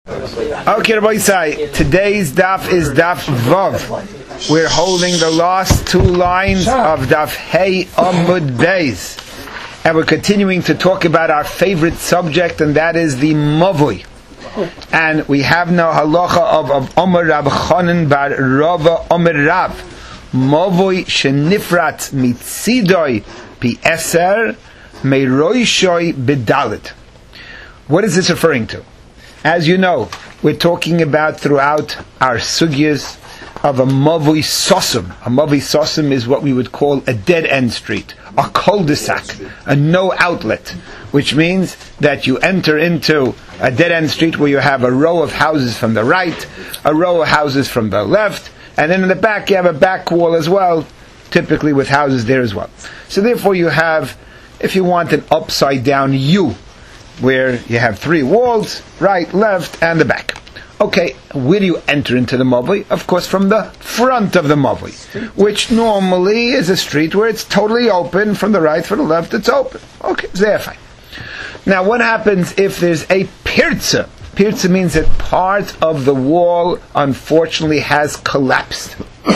Okay, Rabbi Isai, today's daf is daf Vav. We're holding the last two lines of daf Hey Amud Beis. And we're continuing to talk about our favorite subject, and that is the Mavui. And we have now halacha of Omer Rab Chanan bar Rava Omer Rav. Mavui shenifrat mitzidoi pi eser meiroishoi bedalit. What is this referring to? As you know, we're talking about throughout our sugyas of a mavui sosum. A mavui sosum is what we would call a dead-end street, a cul-de-sac, a no outlet, which means that you enter into a dead-end street where you have a row of houses from the right, a row of houses from the left, and then in the back you have a back wall as well, typically with houses there as well. So therefore you have, if you want, an upside-down U, where you have three walls, right, left, and the back. Okay, where do you enter into the mavui? Of course, from the front of the mavui, which normally is a street where it's totally open, from the right, from the left, it's open. Okay, there, fine. Now, what happens if there's a pirza? Pirza means that part of the wall, unfortunately, has collapsed.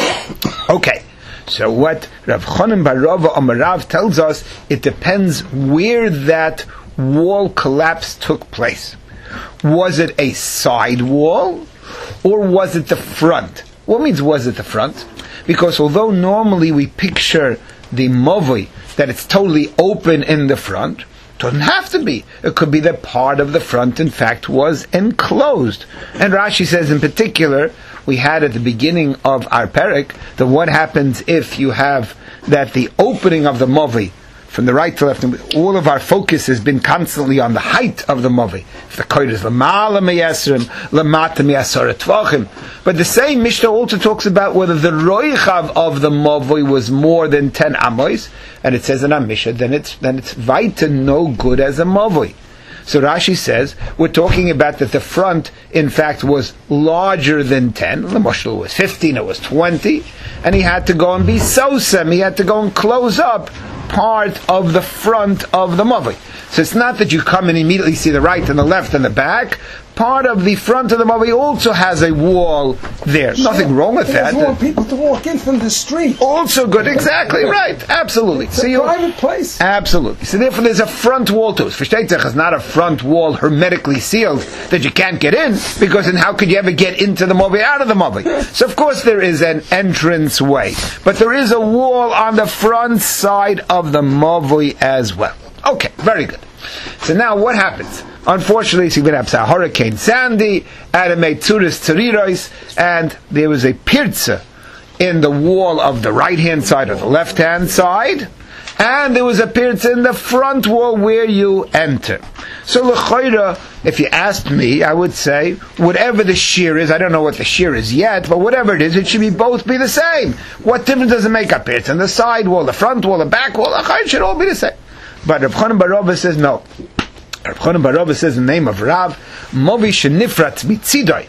Okay, so what Rav Chanan bar Rava Omer Rav tells us, it depends where that wall collapse took place. Was it a side wall or was it the front? What means was it the front? Because although normally we picture the mavui that it's totally open in the front, it doesn't have to be. It could be that part of the front in fact was enclosed. And Rashi says in particular, we had at the beginning of our perek, that what happens if you have that the opening of the mavui from the right to left, and all of our focus has been constantly on the height of the mavui. If the koyd is lamala meyesrim, lamata meyasara tvachim. But the same Mishnah also talks about whether the roichav of the mavui was more than 10 amos, and it says in our Mishnah, then it's vaita no good as a mavui. So Rashi says, we're talking about that the front, in fact, was larger than 10. The Moshel was 15, it was 20. And he had to go and be sosem. He had to go and close up part of the front of the mavui. So it's not that you come and immediately see the right and the left and the back. Part of the front of the mavui also has a wall there. Sure. Nothing wrong with that. There's more people to walk in from the street. Also good, exactly right. Absolutely. It's a private place. Absolutely. So therefore there's a front wall to it. Versteht is not a front wall hermetically sealed that you can't get in, because then how could you ever get into the mavui out of the mavui? So of course there is an entrance way, but there is a wall on the front side of the mavui as well. Okay, very good. So now what happens? Unfortunately, so you're going to have Hurricane Sandy, and it made tzuris tzariros, and there was a pirza in the wall of the right-hand side or the left-hand side, and there was a pirza in the front wall where you enter. So l'chayra, if you asked me, I would say, whatever the shear is, I don't know what the shear is yet, but whatever it is, it should both be the same. What difference does it make? A pirza in the side wall, the front wall, the back wall, it should all be the same. But Rav Chanan bar Rava says no. Rav Chanan bar Rava says in the name of Rav, Movi shenifrat mitzidoi.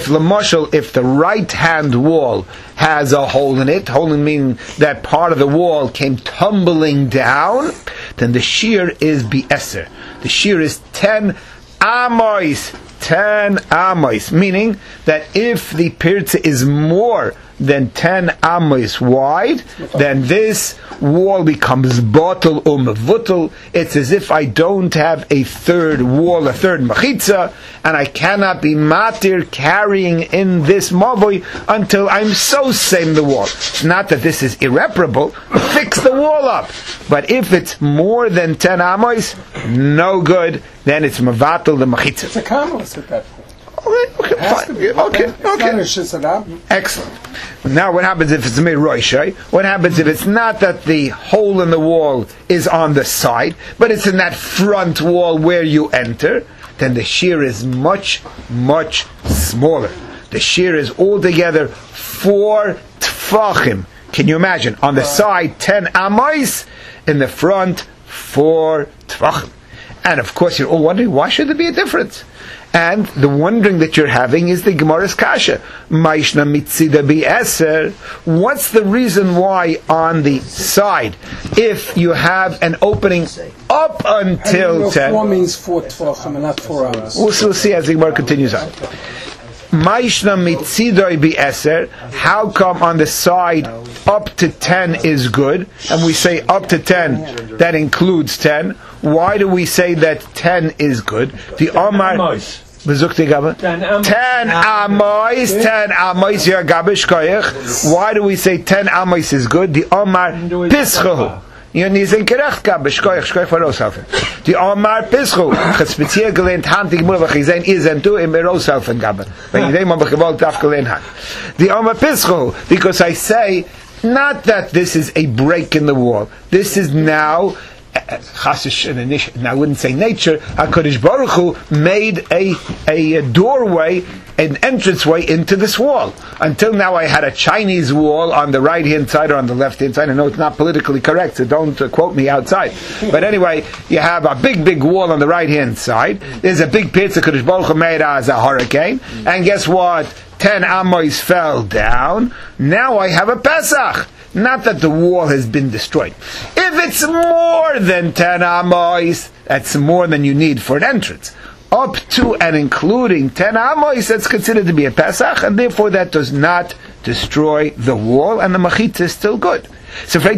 If the right hand wall has a hole in it, hole meaning that part of the wall came tumbling down, then the shear is b'eser. The shear is 10 amos. 10 amos, meaning that if the pirza is more than 10 amos wide, then this wall becomes batel u'mevutel. It's as if I don't have a third wall, a third machitza, and I cannot be matir carrying in this mavui until I'm so same the wall. It's not that this is irreparable, fix the wall up. But if it's more than 10 amos, no good, then it's mevatel the machitza. It's a carmelist at that point. Okay, fine. Okay. Excellent. Now what happens if it's made roishay? What happens if it's not that the hole in the wall is on the side, but it's in that front wall where you enter? Then the shear is much, much smaller. The shear is altogether 4 tfachim. Can you imagine? On the side 10 amos, in the front 4 tfachim. And of course you're all wondering, why should there be a difference? And the wondering that you're having is the Gemara's kasha. Maishna mitzida bi-eser. What's the reason why on the side, if you have an opening up until 10? 4 means 4 tvachim and not 4 hours. We'll see as the Gemara continues on. Maishna mitzidoi bi-eser. How come on the side up to 10 is good? And we say up to 10, that includes 10. Why do we say that 10 is good? The Omar... 10 amois ya gabish koyach. Why do we say 10 amois is good? The Omar pischahu. Die Omar Pischu. Het speziell gelehnt hand, ich muss gesehen, ihr seid du im Roshelfen gaben. Wenn ich dem aber gewollt darf gelehnt hat. Die Omar Pischu, because I say, not that this is a break in the wall. This is now, I wouldn't say nature, HaKadosh Baruch Hu made a doorway, an entranceway into this wall. Until now I had a Chinese wall on the right hand side or on the left hand side. I know it's not politically correct, so don't quote me outside. But anyway, you have a big wall on the right hand side. There's a big pit that HaKadosh Baruch Hu made as a hurricane. And guess what? 10 Amois fell down. Now I have a Pesach. Not that the wall has been destroyed. If it's more than 10 amois, that's more than you need for an entrance. Up to and including 10 amois, that's considered to be a Pesach, and therefore that does not destroy the wall, and the machitza is still good. So why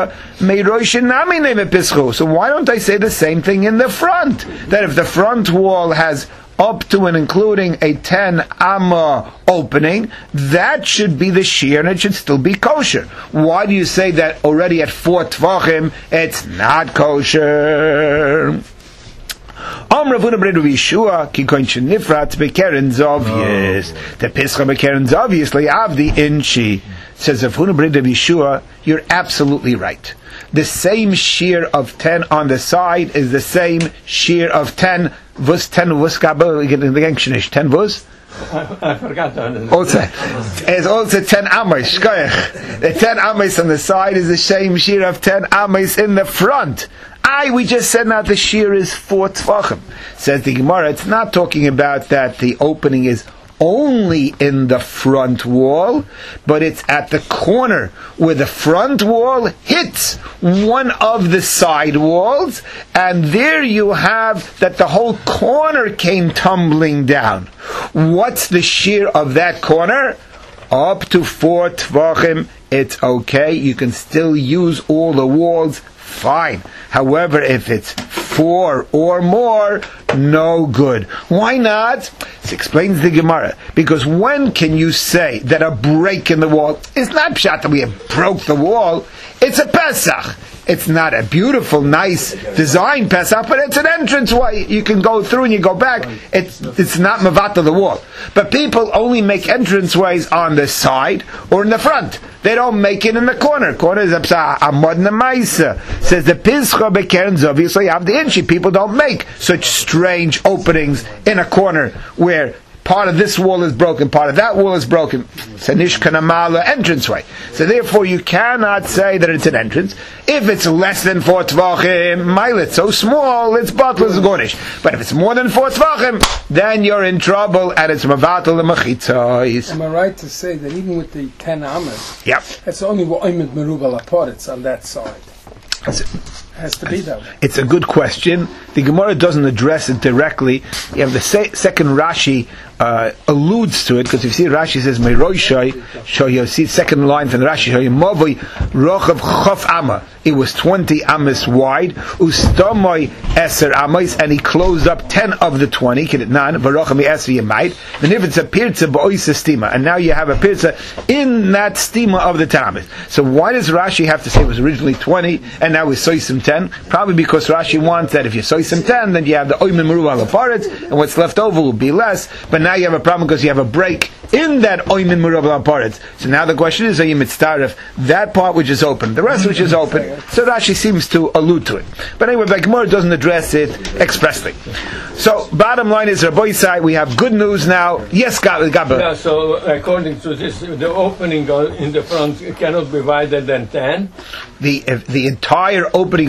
don't I say the same thing in the front? That if the front wall has up to and including a 10 amma opening, that should be the shear and it should still be kosher. Why do you say that already at 4 tvachim it's not kosher? Ravuna Bred Yeshua Kikoin Shenifrat Bekeren Zovius. The Pesach Bekeren Zoviusly Avdi Inchi says Ravuna Bred Yeshua. You're absolutely right. The same shear of 10 on the side is the same shear of 10. Was 10 was gabel in the Gengshnish 10 was. I forgot that. Also, it's also 10 amois. The 10 amois on the side is the same shear of 10 amois in the front. We just said now the shear is 4 tvachim. Says the Gemara, it's not talking about that the opening is only in the front wall, but it's at the corner where the front wall hits one of the side walls, and there you have that the whole corner came tumbling down. What's the shear of that corner? Up to 4 tvachim, it's okay. You can still use all the walls, fine. However, if it's 4 or more, no good. Why not? This explains the Gemara. Because when can you say that a break in the wall is not pshat that we have broke the wall? It's a Pesach. It's not a beautiful, nice design Pesach, but it's an entranceway. You can go through and you go back. It's not mavata the wall. But people only make entranceways on the side or in the front. They don't make it in the corner. Corner is a amod nemaisa. Says the Pischa Bekerens, obviously you have the inchi. People don't make such strange openings in a corner where part of this wall is broken, part of that wall is broken. It's a nishkanamala entranceway. So therefore you cannot say that it's an entrance. If it's less than 4 tvachim, mile, it's so small, it's batlus gonish. But if it's more than 4 tvachim, then you're in trouble and it's mavatal l'machitzos. Am I right to say that even with the 10 amas, yep, it's only wa'omed merubal apart, it's on that side? Has to be that way. It's a good question. The Gemara doesn't address it directly. You have the second Rashi alludes to it, because if you see Rashi says Meiroshai, so you see second line from the Rashi, Mavoi Rochav Chof Amma. It was 20 amas wide, Ustomoy Eser Amas, and he closed up 10 of the 20. Kiditnan Varochami Eser Yemait. And if it's a pirza ba'oisa stima, and now you have a pirza in that stima of the 10 amas. So why does Rashi have to say it was originally 20 and now it's soisim 10? Probably because Rashi wants that if you soisim 10, then you have the oimen meru al aparetz, and what's left over will be less. But now you have a problem because you have a break in that oimen meru al aparetz. So now the question is, are you mitzdaref that part which is open, the rest which is open? So Rashi seems to allude to it. But anyway, the Gemara doesn't address it expressly. So bottom line is, Rabbi Yisai, we have good news now. Yes, Gabel. Yeah, so according to this, the opening in the front cannot be wider than 10. The entire opening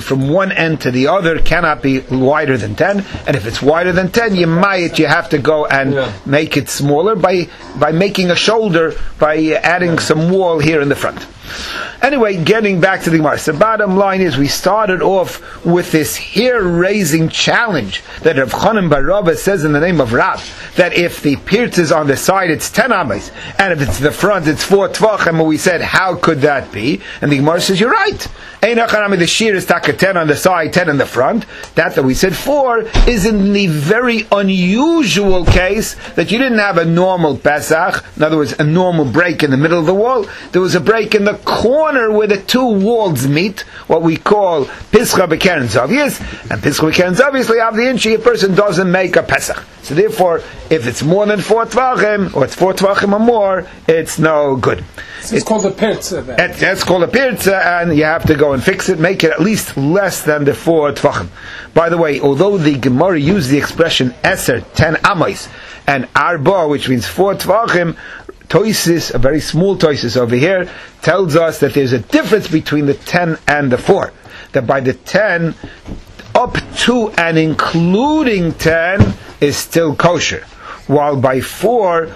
from one end to the other cannot be wider than 10, and if it's wider than 10, you have to go and make it smaller by making a shoulder, by adding some wall here in the front. Anyway, getting back to the Gemara. So the bottom line is we started off with this hair-raising challenge that Rav Chanan bar Rava says in the name of Rav, that if the pirtz is on the side, it's 10 ames, and if it's the front, it's 4 tvachim. And we said, how could that be? And the Gemara says, you're right. The shear is taka 10 on the side, 10 in the front. That we said 4 is in the very unusual case that you didn't have a normal Pesach, in other words, a normal break in the middle of the wall. There was a break in the corner where the two walls meet, what we call Pischa B'Keren Zavius, and Pischa B'Keren Zavius, a person doesn't make a Pesach. So therefore, if it's more than 4 tvachim, or it's 4 tvachim or more, it's no good. It's called a pirza then. That's called a pirza, and you have to go and fix it, make it at least less than the 4 tvachim. By the way, although the Gemara used the expression Eser, 10 amos, and Arba, which means 4 tvachim, Toisis, a very small Toisis over here, tells us that there's a difference between the 10 and the 4. That by the 10, up to and including 10 is still kosher. While by 4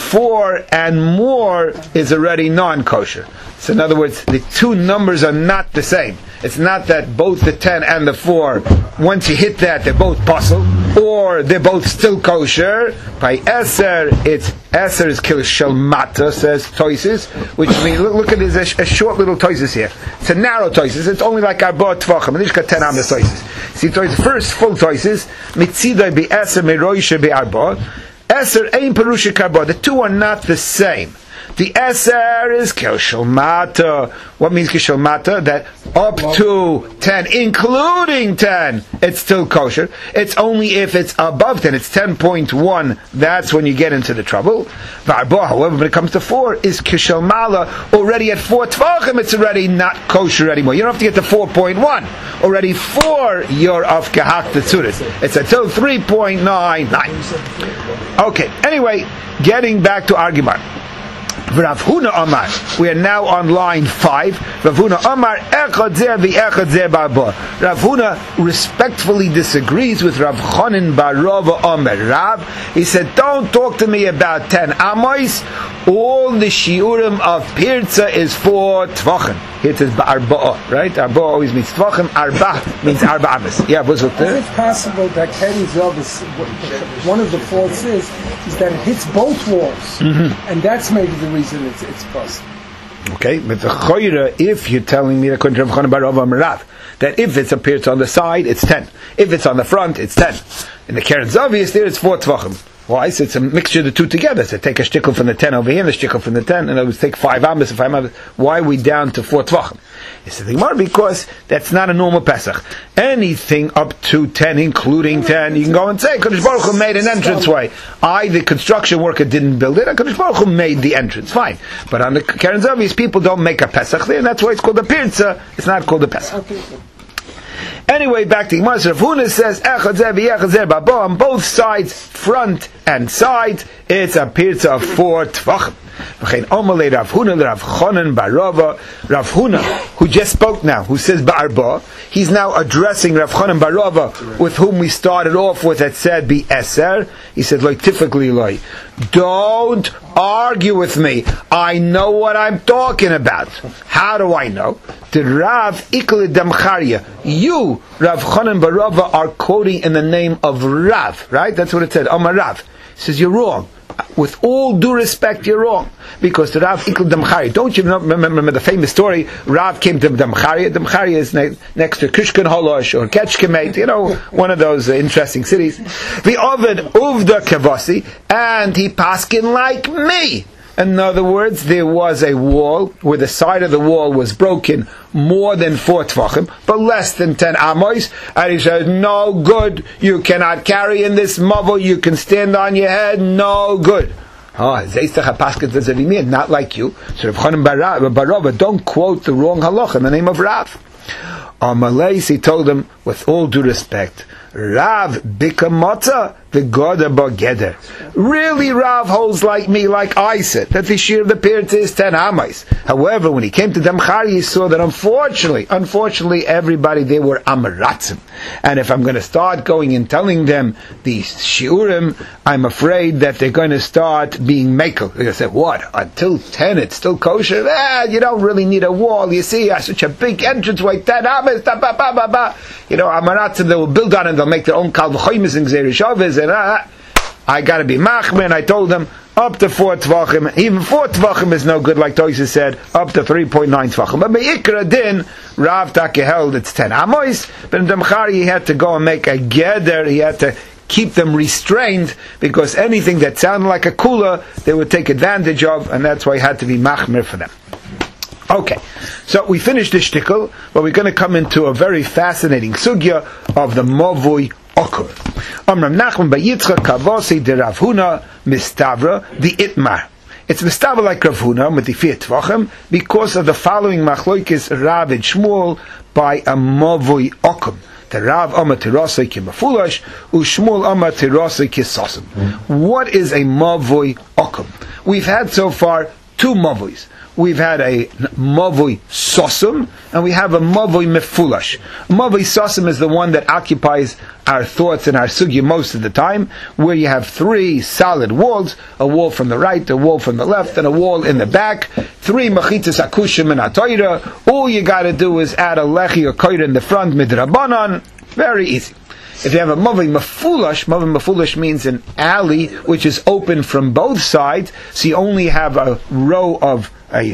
and more is already non-kosher. So in other words, the two numbers are not the same. It's not that both the 10 and the 4, once you hit that, they're both puzzle, or they're both still kosher. By Eser, it's Eser is kil shalmata, says Toises, which means, look at this, a short little Toises here. It's a narrow Toises, it's only like Arba Tvachim, and it's got 10 amas Toises. See, Toises, first full Toises, Mitzidai be Eser, Meroisha be Arba, Eser ein Perusha Karba, the two are not the same. The Eser is Kishel Mata. What means Kishel Mata? That up to 10, including 10, it's still kosher. It's only if it's above 10, it's 10.1, that's when you get into the trouble. Varba, however, when it comes to 4, is Kishel Mala. Already at 4 tvachim, it's already not kosher anymore. You don't have to get to 4.1. Already 4, you're of Kehak Tetzuris. It's until 3.99. Okay, anyway, getting back to argument. Rav Huna Amar. We are now on line 5. Rav Huna Amar Echad Zeh v'Echad Zeh Barba. Rav Huna respectfully disagrees with Rav Chanan bar Rava Amar. Rav, he said, don't talk to me about 10 amos. All the shiurim of pirza is 4 tvachim. Here it says Arba'a, right? Arba'a always means tvachim. Arba means Arba amas. Yeah, what's it? Is it possible that Keren Zavius, one of the faults is that it hits both walls, and that's maybe the reason it's possible. Okay, but the choira, if you're telling me according to Rav Chanan bar Rava Amar, that if it's a pirza on the side, it's 10. If it's on the front, it's 10. In the Keren Zavius, there it's 4 tvachim. Why? So it's a mixture of the two together. So take a shtickle from the 10 over here, and a shtickle from the 10, and I would take 5 amas and 5 amas. Why are we down to 4 tvachim? It's the Gemara, because that's not a normal Pesach. Anything up to 10, including 10, you can go and say, Kadosh Baruch Hu made an entranceway. The construction worker, didn't build it, and Kadosh Baruch Hu made the entrance. Fine. But on the Keren Zavius, people don't make a Pesach there, and that's why it's called a Pirza. It's not called a Pesach. Okay. Anyway, back to Gemara. Rav Huna says, on both sides, front and side, it's a pirza of 4 tvachim. Rav Huna, who just spoke now, who says Ba'arba, he's now addressing Rav Chanan bar Rava, with whom we started off with, that said Be Eser. He said, like, typically, like, don't argue with me. I know what I'm talking about. How do I know? The Rav Ikle Damcharia. You, Rav Chanan bar Rava, are quoting in the name of Rav, right? That's what it said. Amar Rav. He says, you're wrong. With all due respect, you're wrong. Because the Rav Ikl Damcharia, don't you remember the famous story? Rav came to Damcharia. Damcharia is next to Kishkan Holosh or Ketchkemet, one of those interesting cities. The Ovid Uvda Kavasi, and he paskin like me. In other words, there was a wall where the side of the wall was broken more than 4 tvachim, but less than 10 amos. And he says, no good. You cannot carry in this mavel. You can stand on your head. No good. Not like you. So Rav Chanan bar Rava, don't quote the wrong halacha in the name of Rav. Amalais, he told him, with all due respect, Rav bikamotza the goda bageder. Really, Rav holds like me, like I said, that the shear of the Pirta is 10 amais. However, when he came to Damchari, he saw that unfortunately, everybody there were amaratzim. And if I'm going to start going and telling them the shiurim, I'm afraid that they're going to start being mekel. They're going to say, what? Until 10, it's still kosher? You don't really need a wall. You see, such a big entranceway, 10 amas, amaratzim, they will build on it, they'll make their own kal v'choymes and gzeir shavis, and I got to be machmer, and I told them up to 4 tvachim. Even 4 tvachim is no good, like Toysa said, up to 3.9 tvachim. But me'ikra din, Rav Taka held it's 10 amos, but in Damchari he had to go and make a geder, he had to keep them restrained, because anything that sounded like a kula, they would take advantage of, and that's why he had to be machmer for them. Okay, so we finished the shtickle, but we're going to come into a very fascinating sugya of the Mavui Okum. Amram Nachman Bayitzchak Kavosi de Rav Huna Mistavra the Itmar. It's Mistavra like Rav Huna with the 4 tvachim because of the following machloikis Rav and Shmuel by a Mavui Okum. The Rav Amar Tirasei Kimafulash Ushmuel Amar Tirasei Kisasim. What is a Mavui Okum? We've had so far 2 Mavuis. We've had a Mavui Sosum, and we have a Mavui Mefulash. Mavui Sosum is the one that occupies our thoughts and our sugya most of the time, where you have 3 solid walls, a wall from the right, a wall from the left, and a wall in the back, 3 machitzas akushim and atoira. All you got to do is add a lechi or koira in the front, midrabanan. Very easy. If you have a Mavui Mefulash means an alley which is open from both sides, so you only have a row of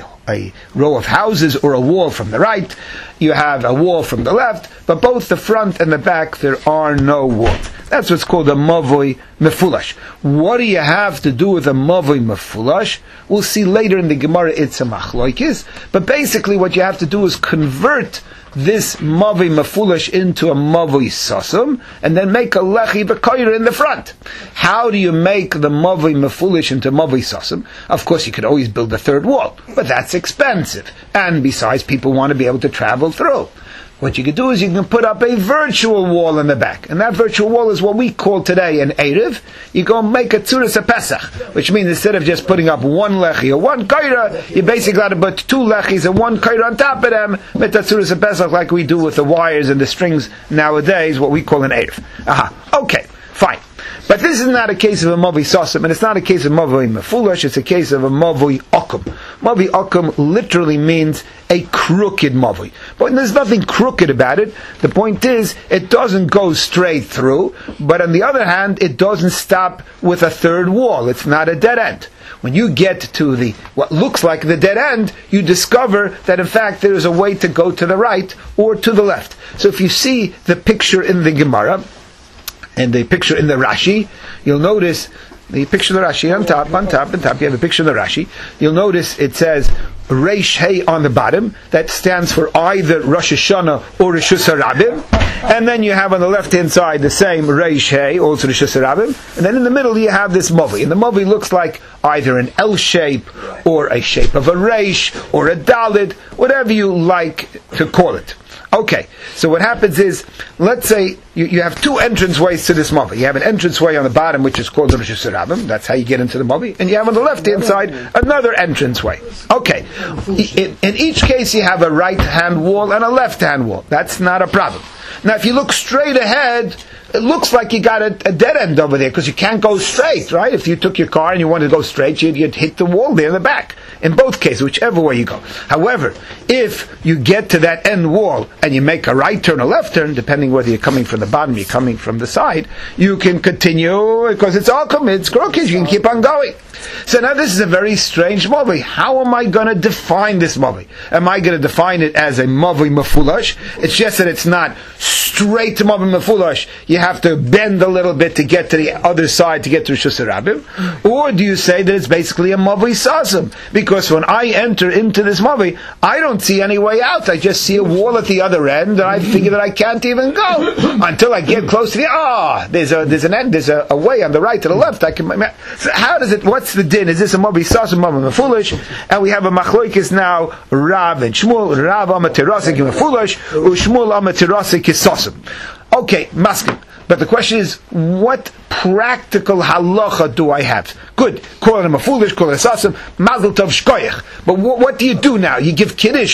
houses or a wall from the right, you have a wall from the left, but both the front and the back there are no walls. That's what's called a Mavui Mefulash. What do you have to do with a Mavui Mefulash? We'll see later in the Gemara it's a machloikis, but basically what you have to do is convert this Mavui Mefulash into a Mavui Sasum, and then make a Lechi B'Koyra in the front. How do you make the Mavui Mefulash into Mavui Sasum? Of course, you could always build a 3rd wall, but that's expensive. And besides, people want to be able to travel through. What you can do is you can put up a virtual wall in the back. And that virtual wall is what we call today an Erev. You go and make a Tzuras HaPesach, which means instead of just putting up 1 lechi or 1 kaira, you basically got to put 2 lechis and 1 kaira on top of them, with the Tzuras HaPesach like we do with the wires and the strings nowadays, what we call an Erev. Okay, fine. But this is not a case of a Mavui Sasam, and it's not a case of Mavui Mefulash, it's a case of a Mavui Okum. Mavui Okum literally means a crooked Mavui. But there's nothing crooked about it. The point is, it doesn't go straight through, but on the other hand, it doesn't stop with a 3rd wall. It's not a dead end. When you get to what looks like the dead end, you discover that in fact there is a way to go to the right or to the left. So if you see the picture in the Gemara, and the picture in the Rashi, you'll notice the picture of the Rashi on top, you have a picture of the Rashi. You'll notice it says Reish Hey on the bottom, that stands for either Rosh Hashanah or Rishus HaRabim. And then you have on the left-hand side the same Reish Hey, also Rishus HaRabim. And then in the middle you have this Mavi. And the Mavi looks like either an L shape or a shape of a Reish or a Dalit, whatever you like to call it. Okay, so what happens is, let's say you have 2 entranceways to this Mavi. You have an entranceway on the bottom, which is called the Rosh Hashanah. That's how you get into the Mavi. And you have on the left-hand side another entranceway. Okay, in each case you have a right-hand wall and a left-hand wall. That's not a problem. Now, if you look straight ahead, it looks like you got a dead end over there, because you can't go straight, right? If you took your car and you wanted to go straight, you'd hit the wall there in the back. In both cases, whichever way you go. However, if you get to that end wall and you make a right turn or left turn, depending whether you're coming from the bottom or you're coming from the side, you can continue, because it's crooked, you can keep on going. So now this is a very strange Mavi. How am I going to define this Mavi? Am I going to define it as a Mavi Mefulash? It's just that it's not straight to Mavi Mefulash. You have to bend a little bit to get to the other side, to get to Rishus HaRabim. Or do you say that it's basically a Mavi Sasam? Because when I enter into this Mavi, I don't see any way out. I just see a wall at the other end, and I figure that I can't even go until I get close to there's a way on the right to the left. I can. So how does it? What's the din? Is this a Mavi Sasam, Mavi Mefulash? And we have a machloikis now, Rav and Shmuel. Rav Amatirasik Mefulash, Shmuel Amatirasik Sasam. Okay, masking. But the question is, what practical halacha do I have? Good. Call him a foolish, call it a sasam, mazel tov shkoyach. But what do you do now? You give kiddush.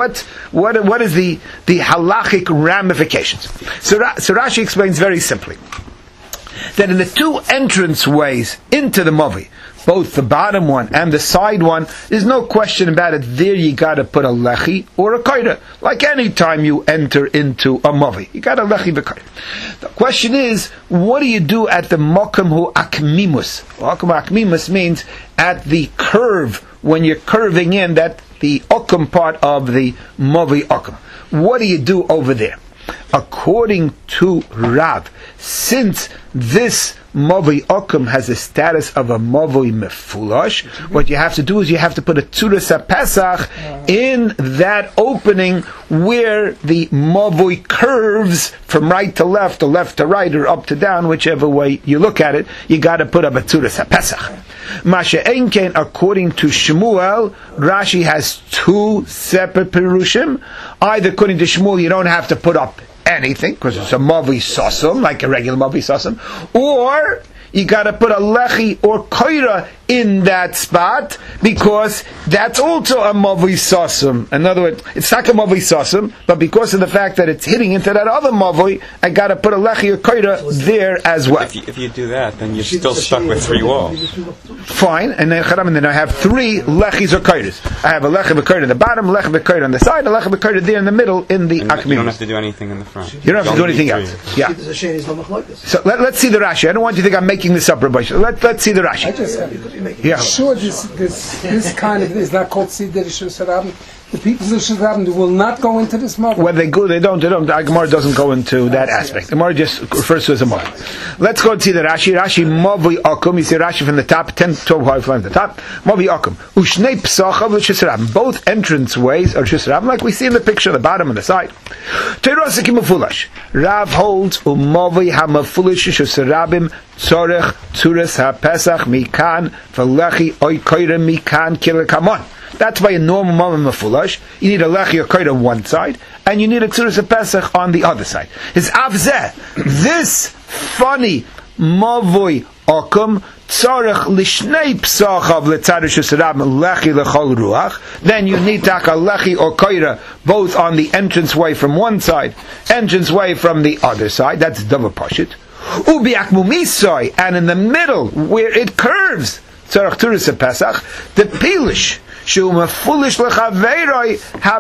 What is the halachic ramifications? So Rashi explains very simply that in the two entrance ways into the Mavi, both the bottom one and the side one, there's no question about it. There you got to put a lechi or a kaira. Like any time you enter into a Mavi, you got a lechi v'kaira. The question is, what do you do at the mokum hu akmimus? Mokum akmimus means at the curve, when you're curving in, that the okum part of the Mavi okum. What do you do over there? According to Rav, since this Mavi Okum has a status of a Mavi Mefulash, what you have to do is you have to put a Tzuras HaPesach in that opening where the Mavi curves from right to left, or left to right, or up to down, whichever way you look at it. You got to put up a Tzuras HaPesach. Masha Enken, according to Shmuel, Rashi has two separate Perushim. Either according to Shmuel, you don't have to put up anything, because it's a Mavi Sasum, like a regular Mavi Sasum, or you got to put a lechi or koira in that spot, because that's also a Mavi Sasum. In other words, it's not a Mavi Sasum, but because of the fact that it's hitting into that other Mavi, I got to put a lechi or koira there as well. If you do that, then you're still stuck with three walls. Fine, and then I have three lechis or koiras. I have a lechi or koira in the bottom, a lechi or koira on the side, a lechi or koira there in the middle in the akmimus. You don't have to do anything in the front. You don't have to do anything else. Yeah. So let's see the Rashi. I don't want you to think I'm making this up, Rabbi. Let's see the Rashi. I just have, yeah. Sure, this kind of is not called Siddur Rishus Harabim. The people of Rishus Harabim will not go into this model. Whether they go, they don't. The Gemara doesn't go into that aspect. The Gemara just refers to it as a model. Let's go and see the Rashi. Rashi Mavi Akum. You see Rashi from the top, 10, 12 high from the top. Mavi Akum. Ushnei Psachav Rishus Harabim. Both entrance ways are Rishus Harabim, like we see in the picture, the bottom and the side. Teirosik Mafulash. Rav holds Umavi Hamafulish Rishus Harabim. Tzorech Tzuras HaPesach Mikan V'lechi Oy Koira Mikan Kilakamon. That's by a normal Mavi Mefulash. You need a lechi or koira on one side, and you need a Tzuras HaPesach on the other side. His avzeh, this funny Mavoi Okum Tzorech Lishnei Psachav L'tzad Rishus Harabim Lechi L'chol Ruach. Then you need to have a lechi or koira both on the entrance way from one side, entrance way from the other side. That's Davar Pashit. Ubi Akmumisoi, and in the middle where it curves, Tzorech Tzuras HaPesach, the Pilish. So Rashi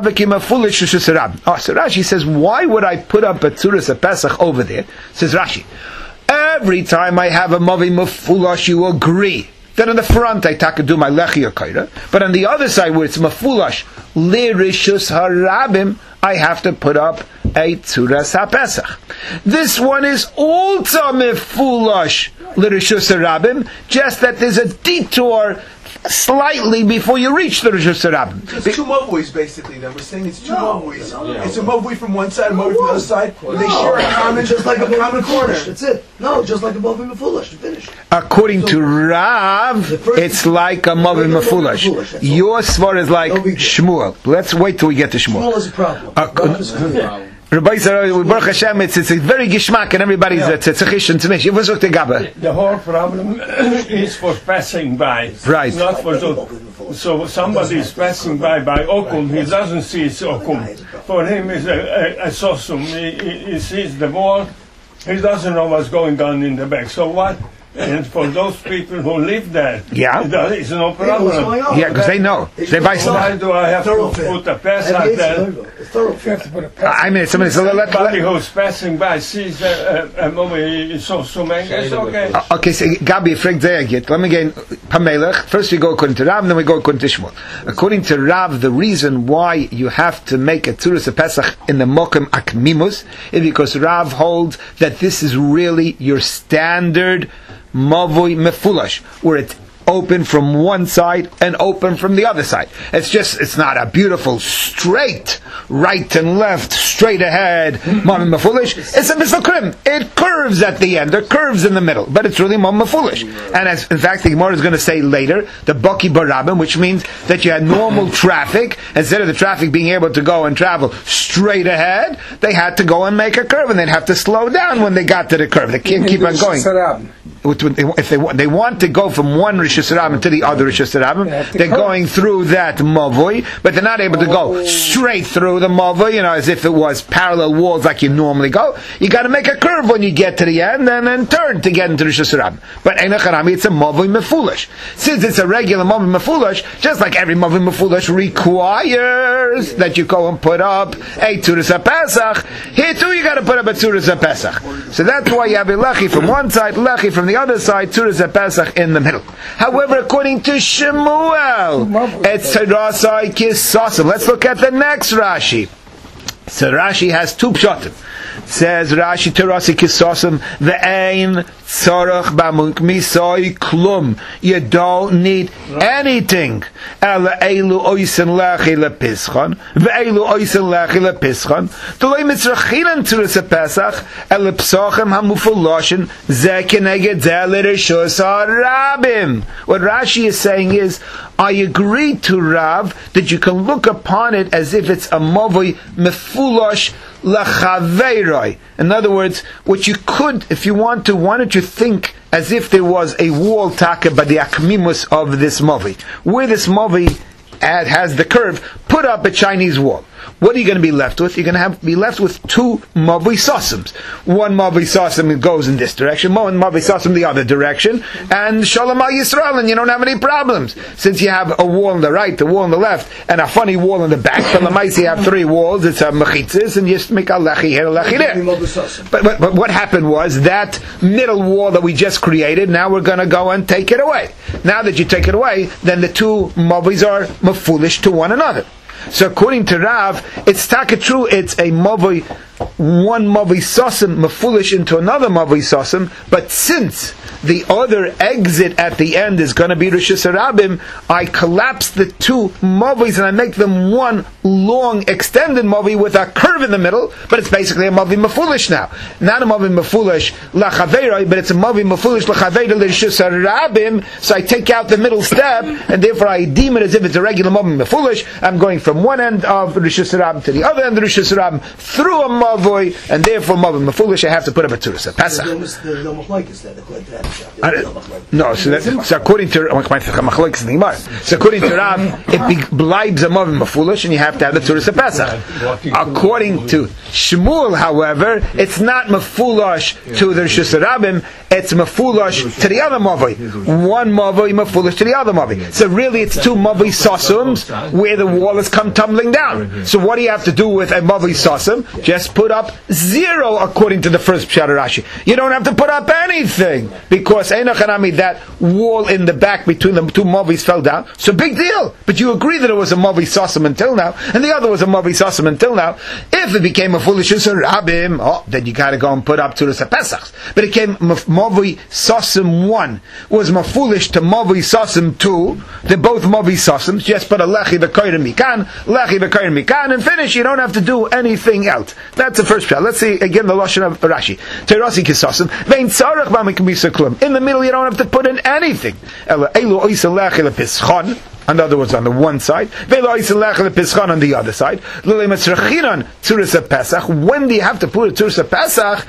says, why would I put up a Tzuras HaPesach over there? Says Rashi, every time I have a Mavi Mefulash, you agree. Then on the front I do my lechi or koira, but on the other side where it's Mefulash, L'Rishus Harabim, I have to put up a Tzuras HaPesach. This one is also Mefulash L'Rishus Harabim, just that there's a detour slightly before you reach the Rishus Harabim. It's two Mavui basically. Then we're saying it's two Mavui. It's a Mavui from one side, a Mavui from the other side. They share a common, just like a common corner. That's it. No, just like a Mavui Mefulash. Finish. According to Rav, it's like a Mavui Mefulash. Your svar is like Shmuel. Let's wait till we get to Shmuel. Shmuel is a problem. Rabbi Yisrael, Baruch Hashem, it's a very gishmak, and everybody's it's a chish and tznish. You was the Gabba. The whole problem is for passing by, right? Not for those. So somebody is passing by Okum, he doesn't see it's Okum. For him, it's a sosum. He sees the wall. He doesn't know what's going on in the back. So what? And for those people who live there, it's no problem. Yeah, because they know. They buy some. Why do I have to put a Pesach there? I mean, somebody who's passing by sees a movie, so many. It's okay. Okay, so Gabi, fragt sehr gut. Let me get Pamelech. First we go according to Rav, then we go according to Shmuel. According to Rav, the reason why you have to make a Tzuras HaPesach in the Mokum Akmimus is because Rav holds that this is really your standard Mavoi Mefulash, where it's open from one side and open from the other side. It's not a beautiful straight right and left, straight ahead mavoi mefulish. It's a misakrim. It curves at the end, it curves in the middle, but it's really mavoi mefulish. And as in fact the Gemara is going to say later, the baki barabim, which means that you had normal traffic, instead of the traffic being able to go and travel straight ahead, they had to go and make a curve, and they'd have to slow down when they got to the curve. They can't keep on going. If they want to go from one Rishus Harabim to the other Rishus Harabim, they're going through that mavoi, but they're not able to go straight through the mavoi, as if it was parallel walls like you normally go. You got to make a curve when you get to the end, and then turn to get into Rishus Harabim. But Einach Harami, it's a mavoi mefulish. Since it's a regular mavoi mefulish, just like every mavoi mefulish requires that you go and put up a Tzuras HaPesach, here too you got to put up a Tzuras HaPesach. So that's why you have a lechi from one side, lechi from the other side, Tzuras HaPesach in the middle. However, according to Shemuel, it's Terasai Kisosim. Let's look at the next Rashi. So Rashi has two pshatim. Says Rashi, Terasai Kisosim, ve'ein tzorach b'misoi klum. You don't need anything. Ela eilu oisen lechi lepischon, ve'eilu oisen lechi lepischon. T'loi mitzrachinan Tzuras HaPesach, ele psochem hamufuloshin, ze keneged ze l'rishus harabim. What Rashi is saying is, I agree to Rav that you can look upon it as if it's a mavoi mefulosh lachaveiroi. In other words, what you could, if you want to, why don't you think as if there was a wall taka by the akmimus of this mavoi, where this mavoi has the curve, put up a Chinese wall. What are you going to be left with? You're going to be left with two mavoi sosims. One mavoi sosim goes in this direction, one mavoi sosim the other direction, and Shalom al Yisrael, and you don't have any problems. Since you have a wall on the right, a wall on the left, and a funny wall in the back, so you have three walls, it's a mechitzis, and you just make a lechi here, a lechi there. But what happened was, that middle wall that we just created, now we're going to go and take it away. Now that you take it away, then the two mavois are mefulish to one another. So according to Rav, it's taka true, it's a mavoi, one mavoi sosim mefulish into another mavoi sosim, but since the other exit at the end is going to be Rishus Harabim, I collapse the two mavois and I make them one long extended mavoi with a curve in the middle, but it's basically a mavoi mefulish now. Not a mavoi mefulish lachaveiroi, but it's a mavoi mefulish lachaveiroi Rishus Harabim, so I take out the middle step, and therefore I deem it as if it's a regular mavoi mefulish. I'm going from one end of Rishus Harabim to the other end of Rishus Harabim through a mavoi, and therefore mavoi mefulish, I have to put up a Tzuras HaPesach. No, so according to Rav, it blibes a mavoi mefulish, and you have to have the Tzuras HaPesach. According to Shmuel, however, it's not mefulish to the Rishus Harabim, it's mefulish to the other mavoi. One mavoi mefulish to the other mavoi. So really, it's two mavoi sosums where the wall has come tumbling down. So what do you have to do with a mavoi sosum? Just put up 0, according to the first pshat Rashi. You don't have to put up anything, because that wall in the back between the two mavos fell down. So big deal. But you agree that it was a mavoi sosum until now, and the other was a mavoi sosum until now. If it became a foolish Harabim, then you got to go and put up Tzuras HaPesach. But it came mavoi sosum 1 was mafulish to mavoi sosum 2. They're both mavoi sosims. Just put a lechi v'koyrim mikan, lechi v'koyrim mikan, and finish. You don't have to do anything else. That's the first pshat. Let's see again the lashon of Rashi. Terasi kisosim vein tzarach b'mikmisa klum. In the middle, you don't have to put in anything. In other words, on the one side, on the other side. When do you have to put a Tzuras HaPesach?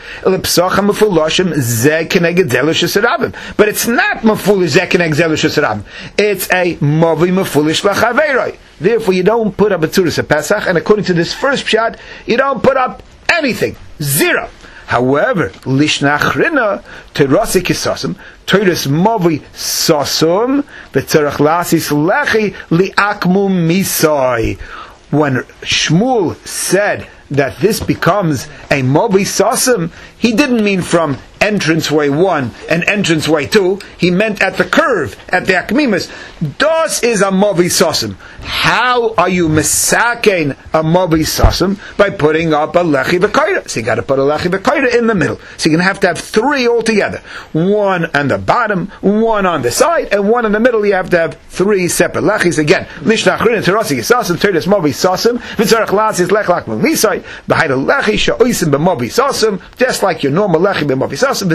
But it's not mefulish zeh keneged zeh l'Rishus Harabim. It's a mavoi mefulish lachaveiroi. Therefore, you don't put up a Tzuras HaPesach, and according to this first pshat, you don't put up anything. 0. However, lishnachrina terasi kisosim teres mavoi sosum v'tzarach lasis lechi liakmu misai. When Shmuel said that this becomes a Mobi Sasim, he didn't mean from entranceway 1 and entranceway 2. He meant at the curve, at the Akmimus. Das is a Mobi Sasim. How are you misakein a Mobi Sasim? By putting up a Lechi V'Koira. So you got to put a Lechi V'Koira in the middle. So you're going to have 3 altogether. 1 on the bottom, 1 on the side, and 1 in the middle. You have to have 3 separate Lechis. Again, Mishnah Achrin, Terasi Yisasim, Terdas Mobi Sasim, V'tzarech Lasis Lech Lach Melisai, B'Haida Lechi Sha'oisim B'Mobi Sasim, just like your normal Lechi B'Mobi Sasim. So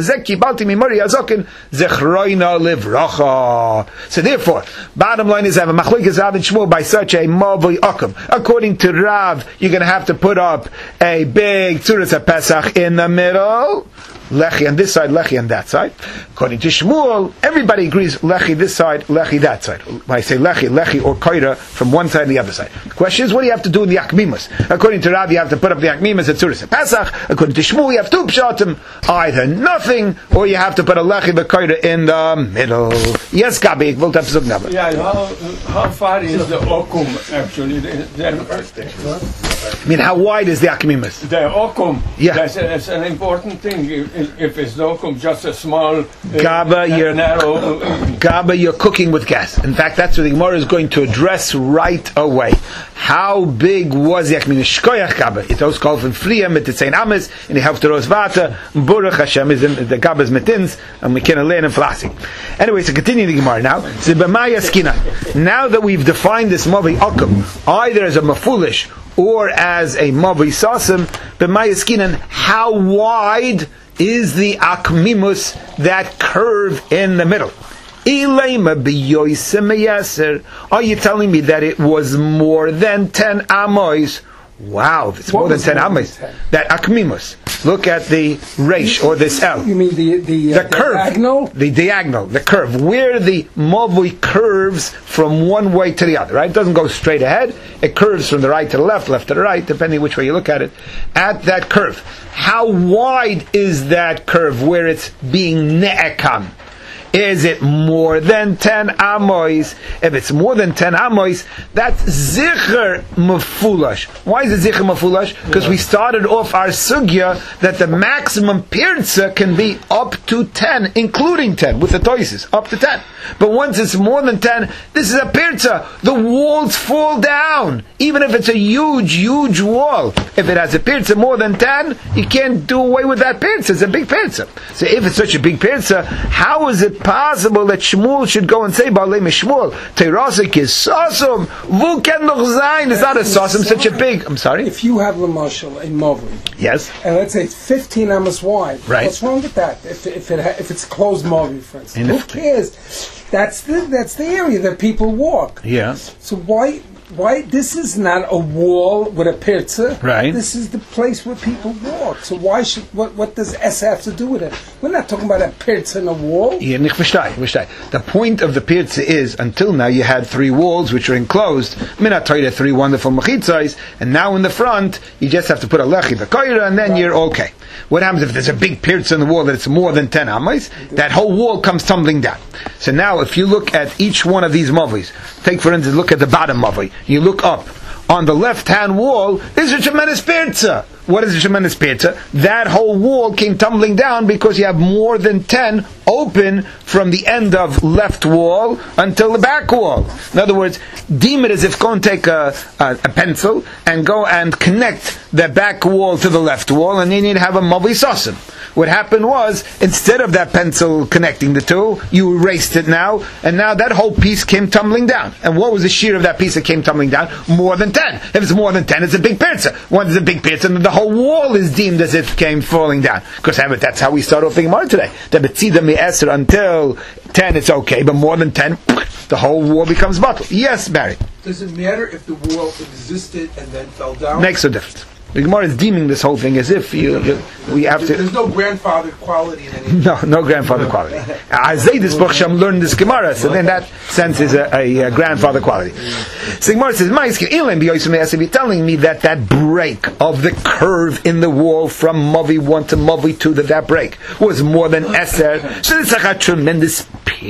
therefore, bottom line is I have a machlokes Rav and Shmuel by such a Movi Akum. According to Rav, you're going to have to put up a big Tzuras HaPesach in the middle, Lechi on this side, Lechi on that side. According to Shmuel, everybody agrees Lechi this side, Lechi that side. When I say Lechi, Lechi or Koira from one side and the other side. The question is, what do you have to do in the Akmimus? According to Rav, you have to put up the Akmimus at Tzuras HaPesach. According to Shmuel, you have 2 pshatim, either nothing, or you have to put a Lechi v'Koira in the middle. Yes, Gabi, ich wollte etwas sagen. Yeah, how far is the Okum actually? I mean, how wide is the Akmimus? The Okum, Yeah. that's an important thing. If it's the Okum, just a small, Gaba, narrow... Gaba, you're cooking with gas. In fact, that's what the Gemara is going to address right away. How big was the Akmimus? Shkoyach Gaba. It was called from Friya, mit Tzein Ames, and the Helfter Vata, Baruch Hashem, is in the Gaba's Metins, and we can learn in Flasi. Anyway, so continue the Gemara now. So, B'maya Skina. Now that we've defined this Movi Akum, either as a Mafulish or as a Movi Sasim, B'maya Skinan, how wide is the Akmimus, that curve in the middle? Are you telling me that it was more than 10 amois? Wow, it's more than 10 amois. That Akmimus. Look at the reish, or this L. You mean the curve, diagonal? The diagonal, the curve, where the Mavui curves from one way to the other, right? It doesn't go straight ahead. It curves from the right to the left, left to the right, depending which way you look at it. At that curve. How wide is that curve where it's being ne'ekam? Is it more than 10 amois? If it's more than 10 amois, that's zicher mafulash. Why is it zicher mafulash? Because we started off our sugya that the maximum pirza can be up to 10, including 10, with the toises, up to 10. But once it's more than 10, this is a pirza. The walls fall down, even if it's a huge, huge wall. If it has a pirza more than 10, you can't do away with that pirza. It's a big pirza. So if it's such a big pirza, how is it possible that Shmuel should go and say Baalei Mishmuel Teirasik is Sasum Vu Ken Noch Zayin? It's not a Sasum, such a big. I'm sorry. If you have Lamashal in Movi, yes, and let's say it's 15 amos wide, right? What's wrong with that? If it's closed Movi, for instance, who cares? That's the area that people walk. Yes. So why this is not a wall with a pirza, right? This is the place where people walk. So why should what does S have to do with it? We're not talking about a pirza in a wall. Yeah, the point of the pirza is, until now you had 3 walls which are enclosed. Mina Torah 3 wonderful mechitzais, and now in the front you just have to put a lechi v'koira, and then you're okay. What happens if there's a big pirza in the wall that it's more than 10 amas? That whole wall comes tumbling down. So now if you look at each one of these movies, take for instance, look at the bottom movie. You look up on the left-hand wall. There's a tremendous pirza. What is a tremendous pirza? That whole wall came tumbling down because you have more than 10 open from the end of left wall until the back wall. In other words, deem it as if go and take a pencil and go and connect the back wall to the left wall, and you need to have a Mavi Sasim. What happened was, instead of that pencil connecting the two, you erased it now, and now that whole piece came tumbling down. And what was the shear of that piece that came tumbling down? More than 10. If it's more than 10, it's a big pirza. Once it's a big pirza, then the whole wall is deemed as if it came falling down. Because that's how we start off the Gemara today. The Betzida Me'eser, until 10 it's okay, but more than 10, the whole wall becomes bottled. Yes, Barry? Does it matter if the wall existed and then fell down? Makes a difference. The Gemara is deeming this whole thing as if we have to. There's no grandfather quality in any. No grandfather quality. Azaydis Bochsham learned this Gemara, so in that sense is a grandfather quality. So the Gemara says, if you're telling me that break of the curve in the wall from Mavi 1 to Mavi 2, that break was more than Eser, so it's like a tremendous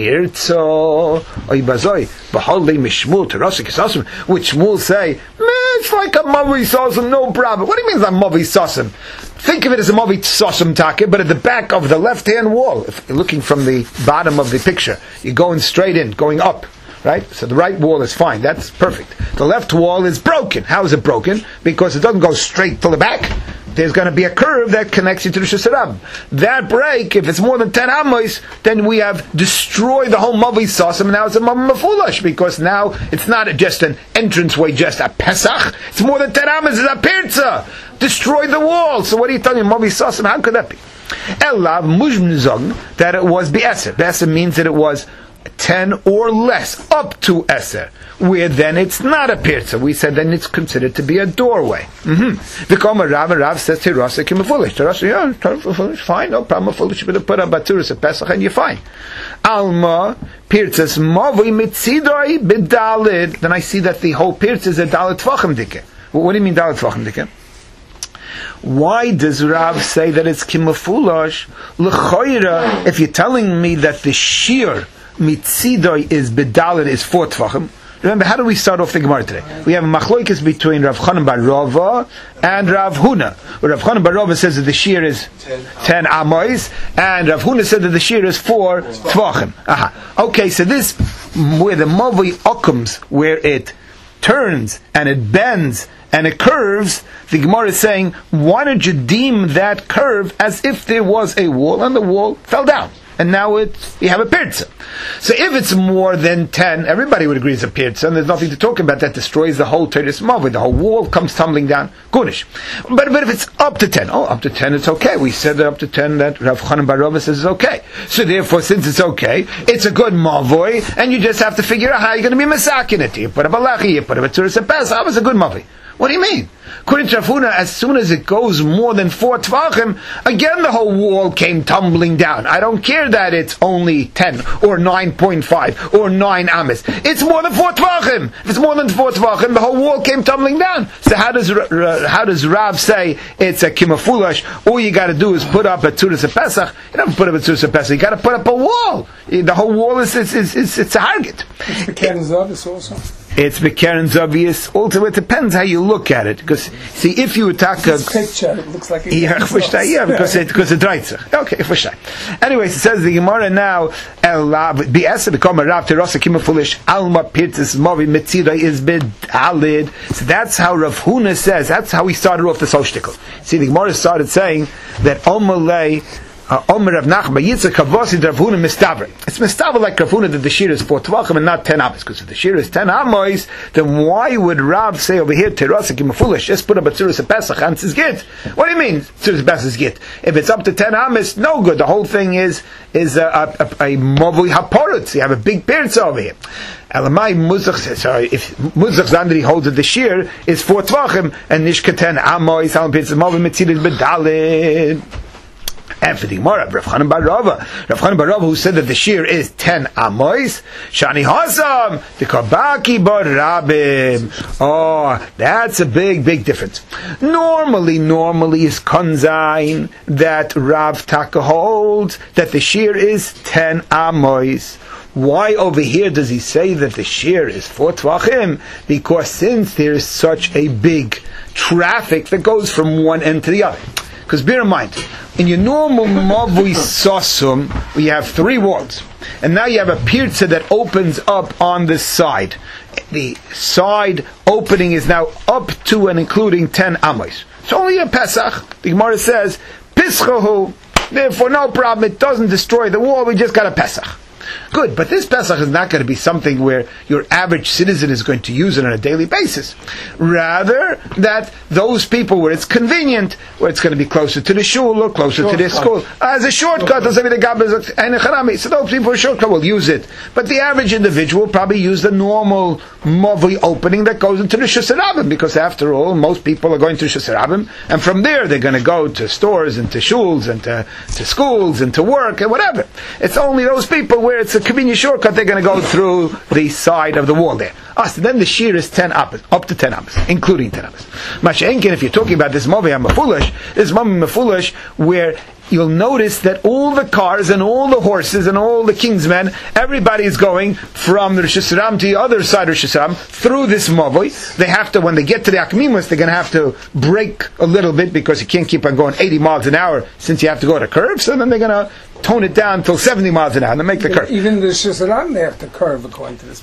pirzo. Which Shmuel say, man, it's like a Mavi Sosum, no problem. What do you mean it's a Mavi Sosum? Think of it as a Mavi Sosum Take, but at the back of the left-hand wall, if you're looking from the bottom of the picture, you're going straight in, going up. Right? So the right wall is fine. That's perfect. The left wall is broken. How is it broken? Because it doesn't go straight to the back. There's going to be a curve that connects you to the Shusarab. That break, if it's more than 10 amos, then we have destroyed the whole Mavi Sosum, and now it's a Mavi Mefulash, because now it's not just an entranceway, just a Pesach. It's more than 10 amos, it's a Pirza. Destroy the wall. So what are you telling me, Mavi Sosum? How could that be? Elav Mujmnizog, that it was Be'eser. Be'eser means that it was 10 or less, up to Eser, where then it's not a pirza. We said then it's considered to be a doorway. V'koma Rav says to Rasa Kimafulish. To Rasa, yeah, fine, no problem. Foolish, but put a baturis of Pesach and you're fine. Alma pirzas mavi mitzidoi b'dalid. Then I see that the whole pirza is a dalit tvachim dike. What do you mean dalit tvachim dike? Why does Rav say that it's kimafulosh? L'choira, if you're telling me that the shear mitzidoi is bedalit is 4 tvachim. Remember, how do we start off the Gemara today? We have a machloikis between Rav Chanan bar Rava and Rav Huna. Rav Chanan bar Rava says that the shear is 10 amos, and Rav Huna said that the shear is 4 tvachim. Okay, so this, where the mavi okums, where it turns and it bends and it curves, the Gemara is saying, why don't you deem that curve as if there was a wall and the wall fell down? And now you have a pirza. So if it's more than 10, everybody would agree it's a pirza, and there's nothing to talk about. That destroys the whole teres mavi. The whole wall comes tumbling down. Goodish. But if it's up to 10, up to 10 it's okay. We said that up to 10 that Rav Chanan bar Rava says it's okay. So therefore, since it's okay, it's a good mavoi, and you just have to figure out how you're going to be masakin it. You put a balachi, you put a tzuris and pesach. It's a good mavi. What do you mean? According to Rav Huna, as soon as it goes more than 4 tvachim, again the whole wall came tumbling down. I don't care that it's only 10 or 9.5 or 9 amas. It's more than 4 tvachim. If it's more than 4 tvachim, the whole wall came tumbling down. So how does Rav say it's a kimafulash? All you got to do is put up a tzuris Pesach. You don't put up a tzuris Pesach. You got to put up a wall. The whole wall is it's a harget. It's the Keren Zavis also. It's Bekeren Zavius. Also, it depends how you look at it. Because, see, if you attack a picture, it looks like because it drives. Okay, for sure. Anyways, it says the Gemara now, Bi'esa become a Rav Terasa Kimafulish, Alma Pirtis Mavi Metzira is Bidalid. So that's how Rav Huna says, that's how he started off this whole shtickle. See, the Gemara started saying that Omalei, Omer Rav Nachman Yitzchak Kavosid Rav Huna mistaver. It's mistaver like Rav Huna that the shear is 4 tvachim and not 10 amos. Because if the shear is 10 amos, then why would Rav say over here Terasa Kimafulish? Just put up a tzuris of Pesach and it's git. What do you mean tzuris of Pesach is git? If it's up to 10 amos, no good. The whole thing is a mavui haporutz. You have a big pirza over here. Elamai Muzach, sorry, if Muzach Zandri holds that the shear is 4 tvachim and Nishka 10 amos, Alam Pirza Mavi Metzidid Bedalid. And for the Gemara, Rav Chanan bar Rava, who said that the shear is 10 amos, Shani Hasam, the Kabaki bar Rabim. Oh, that's a big difference. Normally is Konzain that Rav Taka holds that the shear is 10 amos. Why over here does he say that the shear is 4 tvachim? Because since there is such a big traffic that goes from one end to the other. Because bear in mind, in your normal mavui sosum, we have 3 walls. And now you have a pirza that opens up on the side. The side opening is now up to and including 10 amos. It's only a Pesach. The Gemara says, Pischahu. Therefore, no problem. It doesn't destroy the wall. We just got a Pesach. Good, but this Pesach is not going to be something where your average citizen is going to use it on a daily basis. Rather, that those people where it's convenient, where it's going to be closer to the shul or closer to their school, as a shortcut, so those people for shortcut will use it. But the average individual will probably use the normal Mavi opening that goes into the Shusarabim, because after all, most people are going to Shusarabim, and from there they're going to go to stores and to shuls and to schools and to work and whatever. It's only those people where it's a convenient shortcut, they're going to go through the side of the wall there. So then the shear is 10 apples, up to 10 apples, including 10 apples. Masha'enkin, if you're talking about this Mavi Mefulash, where you'll notice that all the cars and all the horses and all the king's men, everybody is going from the Rosh Hashanah to the other side of Rosh Hashanah through this Mavoi. They have to, when they get to the Akmimus, they're going to have to brake a little bit because you can't keep on going 80 miles an hour since you have to go to curve. So then they're going to tone it down till 70 miles an hour and make the curve. Even the Shusharam, they have to curve according to this.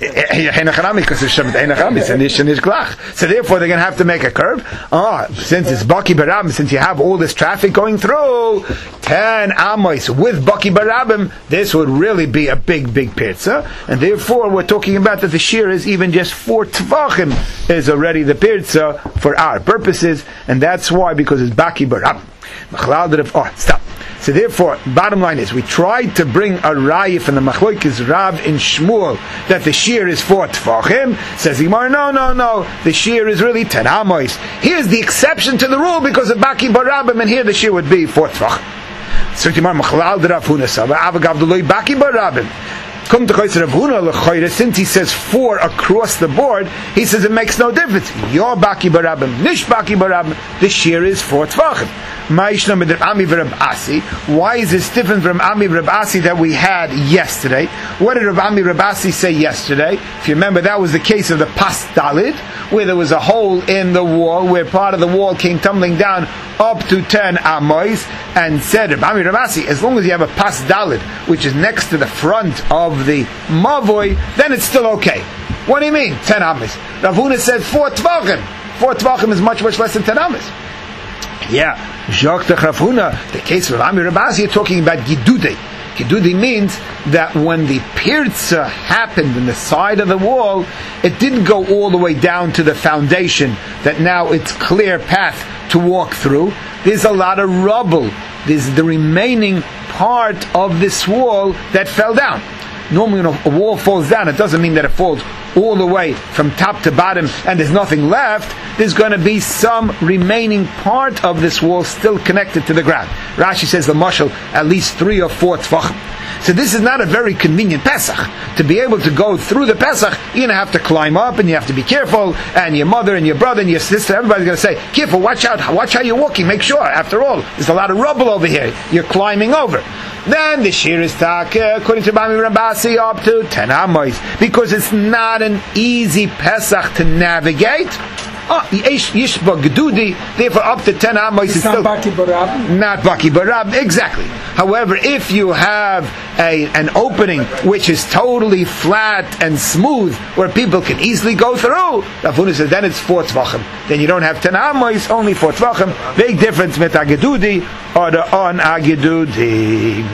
So therefore they're going to have to make a curve. Since it's Baki Barabim, since you have all this traffic going through, 10 Amos with Baki Barabim, this would really be a big pirza. And therefore we're talking about that the shear is even just 4 Tvachim is already the pirza for our purposes. And that's why, because it's Baki Barabim. Stop. So therefore, bottom line is, we tried to bring a raya from the Machlokes Rav in Shmuel that the shear is 4 Tvachim. Says Gemara, no, the shear is really 10 Amos. Here's the exception to the rule because of Baki Barabim, and here the shear would be 4 Tvachim. So Gemara, Machlal de Rav Huna Sava, Avagav de Loi Baki Barabim. Come to Chayzer Rav Huna L'choyre, since he says 4 across the board, he says it makes no difference. Your Baki Barabim, Nish Baki Barabim, the shear is 4 Tvachim. Why is this different from Ami Reb Asi that we had yesterday? What did Reb Ami Reb Asi say yesterday? If you remember, that was the case of the Pas Dalid, where there was a hole in the wall, where part of the wall came tumbling down up to 10 Amois, and said, Reb Ami Reb Asi, as long as you have a Pas Dalid, which is next to the front of the Mavoi, then it's still okay. What do you mean, 10 Amois? Rav Huna said 4 Tvachim. 4 Tvachim is much less than 10 Amois. Yeah, Jacques de Rav Huna, the case of Ami Reb Asi, you're talking about Gidudei. Gidudei means that when the pirza happened in the side of the wall, it didn't go all the way down to the foundation, that now it's clear path to walk through. There's a lot of rubble. There's the remaining part of this wall that fell down. Normally when a wall falls down, it doesn't mean that it falls all the way from top to bottom and there's nothing left. There's going to be some remaining part of this wall still connected to the ground. Rashi says the mashal at least 3 or 4 tfachim. So this is not a very convenient Pesach. To be able to go through the Pesach, you're going to have to climb up and you have to be careful, and your mother and your brother and your sister, everybody's going to say, careful, watch out, watch how you're walking, make sure. After all, there's a lot of rubble over here. You're climbing over. Then the shear is according to Bami Rabasi, up to 10 Amos, because it's not an easy Pesach to navigate. Yishba Gedudi, therefore up to 10 Amos is still not Baki Barab. Not Baki Barab, exactly. However, if you have an opening which is totally flat and smooth, where people can easily go through, Rav Huna says then it's 4 Tvachim. Then you don't have 10 Amos, only 4 Tvachim. Big difference with Agedudi or the on Agedudi.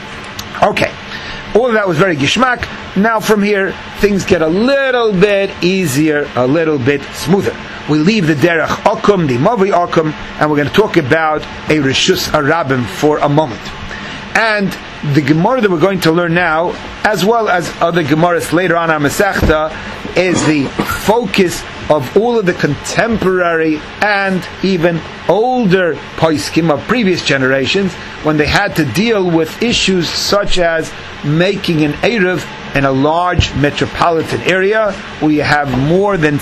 Okay. All of that was very gishmak. Now from here, things get a little bit easier, a little bit smoother. We leave the derech akum, the mavi akum, and we're going to talk about a reshus harabim for a moment. And the Gemara that we're going to learn now, as well as other Gemaras later on our Masechta, is the focus of all of the contemporary and even older poskim of previous generations, when they had to deal with issues such as making an Erev in a large metropolitan area where you have more than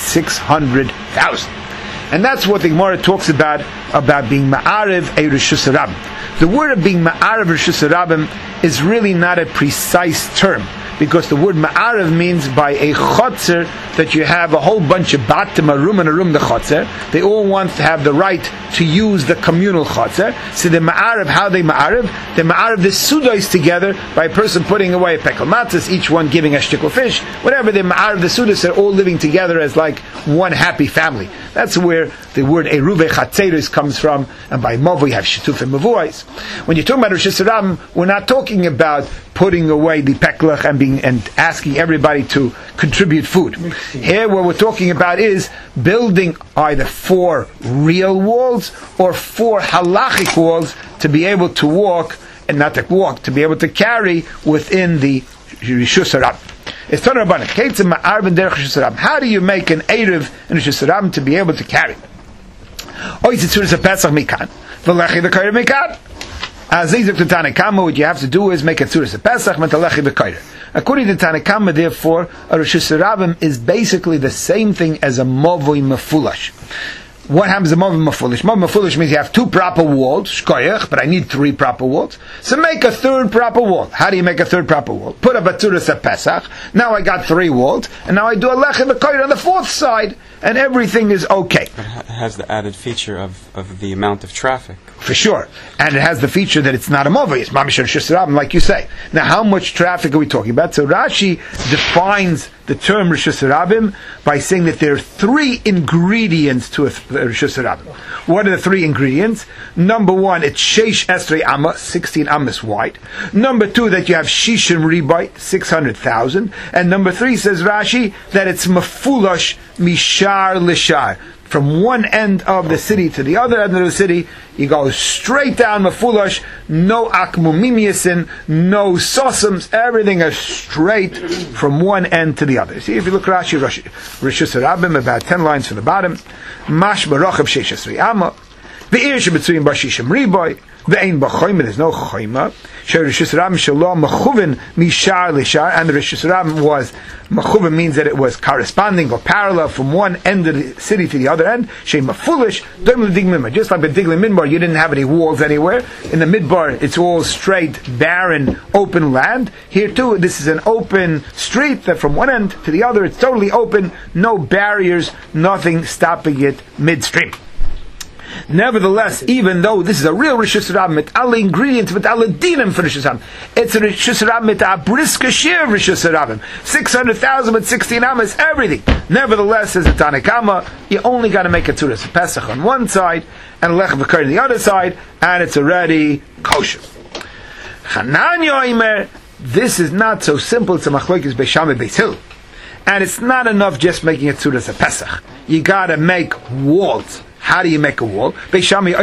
600,000. And that's what the Gemara talks about being Ma'arev a Reshus Harabim. The word of being Ma'arev Reshus Harabim is really not a precise term, because the word Ma'arev means by a chotzer that you have a whole bunch of batim, a room and a room, the chotzer. They all want to have the right to use the communal chotzer. So the Ma'arev, how they Ma'arev? They Ma'arev the sudos together by a person putting away a pekel matzah, each one giving a shtickle fish. Whatever, they Ma'arev the sudos are all living together as like one happy family. That's where the word Eruve Chatzeris comes from, and by Mavo you have Shituf and Mavuais. When you're talking about Reshus Harabim, we're not talking about putting away the peklach and asking everybody to contribute food. Here what we're talking about is building either 4 real walls or 4 halachic walls to be able to walk, and not to walk, to be able to carry within the Reshus Harabim. It's Tanur Rabbanan. Keitzim ma'arv and derech Reshus Harabim. How do you make an Erev in Reshus Harabim to be able to carry? Oy tzitzuris a Pesach mikan, v'lechi v'kayr mikan. As Zizuk to Tanakama, what you have to do is make a tzuris a Pesach, metalechi v'kayr. According to Tanakama, therefore, a Reshus Harabim is basically the same thing as a Mavoi Mefulash. what happens to Mav Mafulish? Mav Mafulish means you have 2 proper walls, shkoyach, but I need 3 proper walls. So make a 3rd proper wall. How do you make a 3rd proper wall? Put a Baturas at Pesach. Now I got 3 walls, and now I do a Lechem V'Koyr on the 4th side, and everything is okay. But it has the added feature of the amount of traffic. For sure. And it has the feature that it's not a Mova, it's Mamish Rishus Rabim, like you say. Now, how much traffic are we talking about? So Rashi defines the term Rishus Rabim by saying that there are 3 ingredients to a Rishus Rabim. What are the 3 ingredients? Number 1, it's Sheish Esrei Amma, 16 Ammas wide. Number 2, that you have Shishim Ribai, 600,000. And number 3, says Rashi, that it's Mafulash Mishar Lishar. From one end of the city to the other end of the city, you go straight down Mafulash, no Akmumimiasin, no Sosams, everything is straight from one end to the other. See, if you look at Rashi, Rishus Rabim, about 10 lines from the bottom, Mash Barochav Sheish Esrei Amma, Ve'ir Shebetzuim Bashishim Riboy, Ve'ein B'choyma, there's no Choyma, Rishus Rabim Shalom Mechuvin Mishar Lishar, and the Rishus Rabim was, Mechuvin means that it was corresponding or parallel from one end of the city to the other end. Shem Mafulish, just like the Diglim Midbar, you didn't have any walls anywhere. In the Midbar, it's all straight, barren, open land. Here too, this is an open street that from one end to the other, it's totally open, no barriers, nothing stopping it midstream. Nevertheless, even though this is a real Rishus Rabim, with all the ingredients, with all the dinim for Rishus Rabim, it's a Rishus Rabim with a briska shir Rishus Rabim, 600,000 with 16 amas, everything. Nevertheless, as a Tanakama, you only got to make a Tzuras Pesach on one side and a Lechem V'Koyr on the other side, and it's already kosher. Chananya Omer, this is not so simple. It's a Machlokes Beis Shammai Beis Hillel, and it's not enough just making a Tzuras Pesach. You got to make walls. How do you make a wall? What you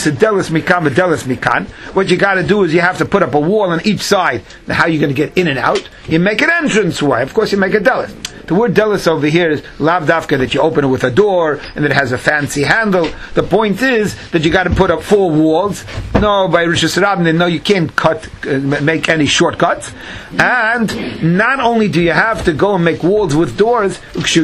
got to do is you have to put up a wall on each side. Now, how are you going to get in and out? You make an entrance way. Of course, you make a delis. The word delis over here is lav dafka, that you open it with a door and that it has a fancy handle. The point is that you got to put up 4 walls. No, by Rishus Rabim, no, you can't make any shortcuts. And not only do you have to go and make walls with doors,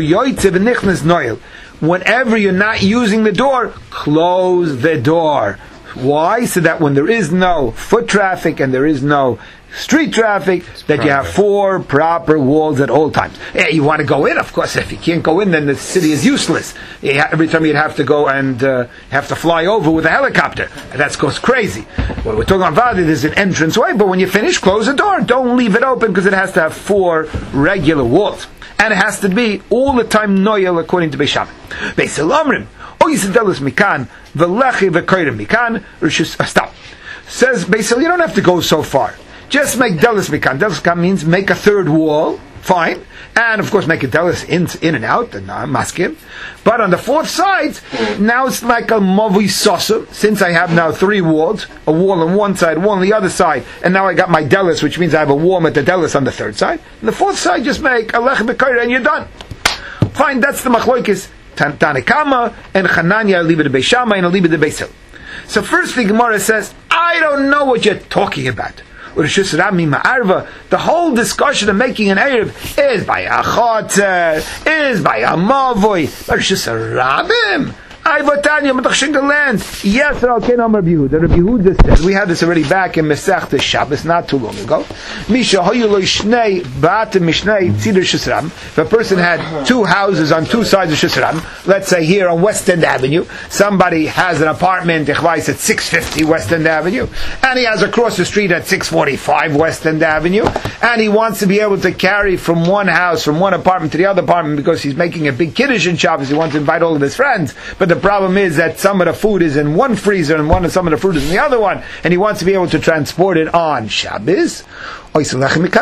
whenever you're not using the door, close the door. Why? So that when there is no foot traffic and there is no street traffic, that you have 4 proper walls at all times. Yeah, you want to go in, of course. If you can't go in, then the city is useless. Every time you'd have to go and have to fly over with a helicopter. That goes crazy. When we're talking about Vadi, there's an entrance way, but when you finish, close the door. Don't leave it open, because it has to have 4 regular walls. And it has to be all the time noyel, according to Beis Shammai. Beis Hillel Omrim, Oyisedelis mikan, v'lechi v'koyrim mikan, stop. Says Beis Hillel, you don't have to go so far. Just make delis mikan. Delis mikan means make a 3rd wall, fine. And of course make a delis in and out, and maskim. But on the 4th side, now it's like a mavi sosum, since I have now 3 walls, a wall on one side, one on the other side, and now I got my delis, which means I have a wall with the delis on the 3rd side. And the 4th side, just make a lechem b'koyr and you're done. Fine, that's the machlokes Tanakama, and Chananya leave it to Beis Shammai and leave it to Beis Hillel. So first the Gemara says, I don't know what you're talking about. The whole discussion of making an Erev is by a Chotzer, is by a Mavoi, but Rishus Rabim. I Vatanya Matachshin the land. Yes, Rabbi Yehuda said, we had this already back in Masechta Shabbos not too long ago. Misha Hoyuloi Shnei Ba'atim Mishnei Tzidar Rishus Rabim. If a person had 2 houses on 2 sides of Rishus Rabim, let's say here on West End Avenue, somebody has an apartment at 650 West End Avenue, and he has across the street at 645 West End Avenue, and he wants to be able to carry from one house, from one apartment to the other apartment, because he's making a big Kiddush in Shabbos, he wants to invite all of his friends, but the problem is that some of the food is in one freezer and some of the fruit is in the other one, and he wants to be able to transport it on Shabbos. Go on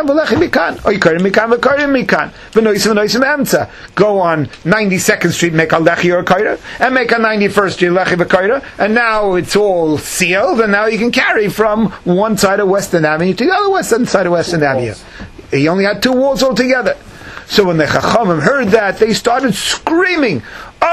92nd Street, make a lechi or a kaira, and make a 91st Street lechi v'kaira, and now it's all sealed, and now you can carry from one side of Western Avenue to the other western side of Western Avenue. He only had 2 walls altogether. So when the Chachamim heard that, they started screaming,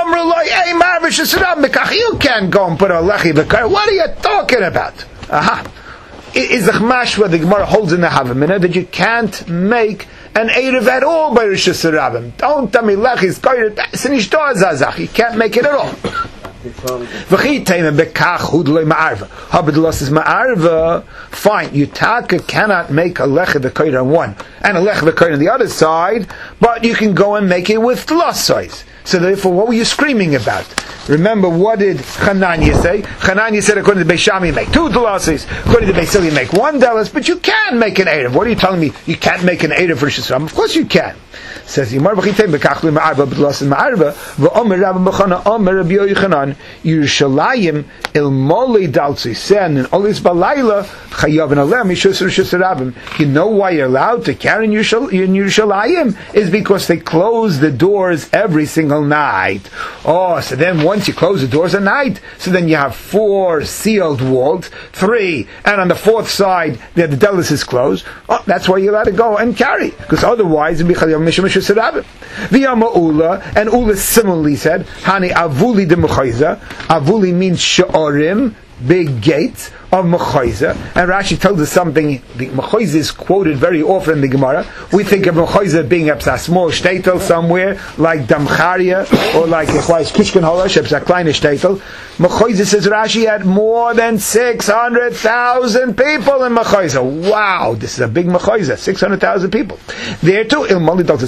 you can't go and put a lechi v'kaira. What are you talking about? Aha. Is the Chmashwa, the Gemara holds in the Havamina, that you can't make an Erev at all by Rishus Rabim. Don't tell me lechi's kaira, you can't make it at all. Fine, Yutaka cannot make a lechem v'koyra on one and a lechem v'koyra on the other side, but you can go and make it with losois. So therefore, what were you screaming about? Remember, what did Chananya say? Chananya said, according to Beis Shammai, you make 2 dalasis. According to Beis Hillel, you make 1 dalas, but you can make an erev. What are you telling me? You can't make an erev for Rosh Hashanah? Of course you can. Says Yimar v'chitei bekachli ma'arva b'dalasin ma'arva v'omer Rabbi Bechana omer Rabbi Yochanan Yerushalayim ilmolei daltzi sen and olis balayla chayav and alem mishus Rosh Hashanah. You know why you're allowed to carry in Yerushalayim is because they close the doors every single night. Oh, so then once you close the doors at night, so then you have 4 sealed walls, 3, and on the 4th side the delis is closed. Oh, that's why you're allowed to go and carry, because otherwise it'd be chayav mishum Rosh Hashanah. V'yama Ula, and Ula similarly said, Hani avuli de mechayza. Avuli means sha'orim, big gates of mechayza. And Rashi tells us something. The mechayza is quoted very often in the Gemara. We think of mechayza being a small shtetl somewhere, like Damcharia, or like Kishkan Holash, a kleine shtetl. Mechayza, says Rashi, had more than 600,000 people in mechayza. Wow, this is a big mechayza, 600,000 people. There too, if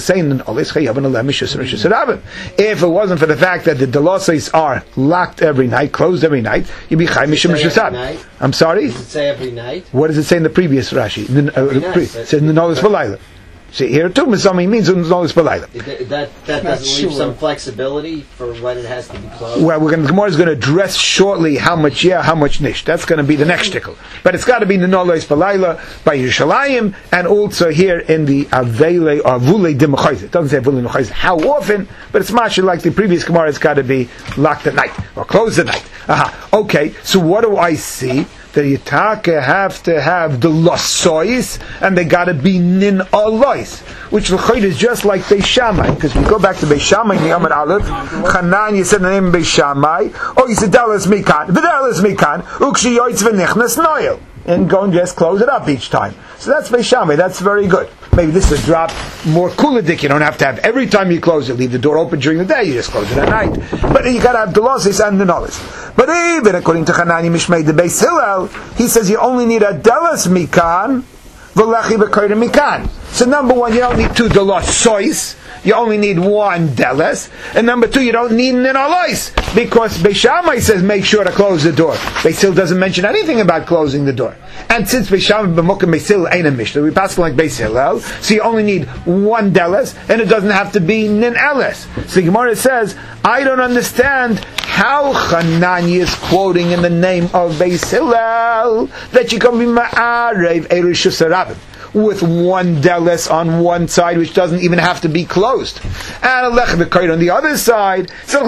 it wasn't for the fact that the dalasis are locked every night, closed every night, you'd be chai mishum Rosh Hashanah. I'm sorry? Does it say every night? What does it say in the previous Rashi? It says Nenolis Balayla. See, here too, Misami means Nenolis Balayla. That doesn't leave some flexibility for when it has to be closed? Well, the Gemara is going to address shortly how much how much nish. That's going to be the next shtickle. But it's got to be Nenolis Balayla by Yerushalayim, and also here in the Avele or Avule de Mechayz. It doesn't say Avule de Mechayz how often, but it's much like the previous Gemara. It's got to be locked at night or closed at night. Okay, so what do I see? That Yitaka have to have the losois, and they got to be nin alois, which l'chayt is just like Beis Shammai, because we go back to Beis Shammai in the Amud Aleph. Chanan, you said the name of Beis Shammai. Oh, you said Dalas Mikan, V'Dalas Mikan, Ukshi Yoitz V'Nichnas Noel, and go and just close it up each time. So that's Beis Shammai. That's very good. Maybe this is a drop more kuladik. You don't have to have every time you close it, leave the door open during the day. You just close it at night. But you got to have the losses and the knowledge. But even according to Hanani Mishmei the Beis Hillel, he says you only need a delas mikan, v'lechi v'koyre mikan. So number 1, you don't need 2 delos sois. You only need 1 deles, and number 2, you don't need an alois, because Beis Shammai says make sure to close the door. Beis Hillel doesn't mention anything about closing the door. And since Beis Shammai b'mokim Beis Hillel ain't a mishnah, we pass like Beis Hillel, so you only need 1 deles, and it doesn't have to be nin eles. So the Gemara says, I don't understand how Chananya is quoting in the name of Beis Hillel that you can be ma'arev Rosh Hashanah with 1 deles on one side, which doesn't even have to be closed, and a lech v'koyr on the other side.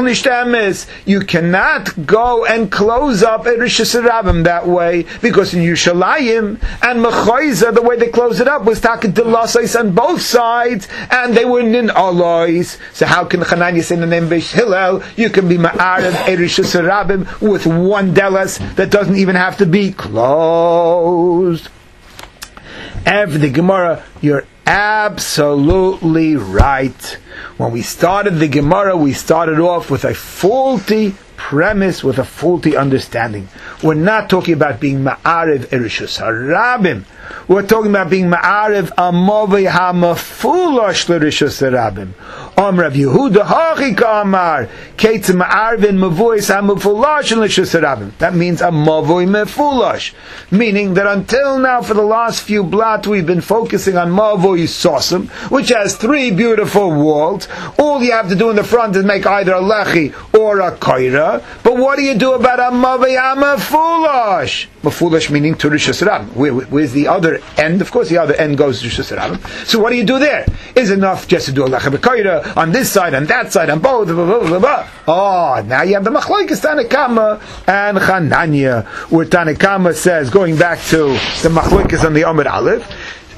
You cannot go and close up a Rosh Hashanah that way, because in Yerushalayim and Mechayza, the way they closed it up was taket delasais on both sides, and they were nin alois. So how can Chananya say in the name of Beis Hillel you can be ma'arev a Rosh Hashanah with 1 deles that doesn't even have to be closed? And for the Gemara, you're absolutely right. When we started the Gemara, we started off with a faulty premise, with a faulty understanding. We're not talking about being ma'arev erishus harabim. We're talking about being ma'arev amovei ha'mafulash l'rishus harabim. Rav Yehuda hachi ka'amar keitz ma'arvin mavuis ha'mafulash l'rishus harabim. That means amavoi mefulash, meaning that until now, for the last few blat, we've been focusing on mavoi sosim, which has 3 beautiful walls. All you have to do in the front is make either a lechi or a koira. But what do you do about a mavei ha'mafulash? Mafulash meaning to Rosh Hashanah. Where's the other end? Of course, the other end goes to Rosh Hashanah. So what do you do there? Is it enough just to do a lecha v'koira on this side, on that side, on both? Blah, blah, blah, blah. Oh, now you have the machlokes Tanakama and Chananya, where Tanakama says, going back to the machlokes on the Amud Aleph,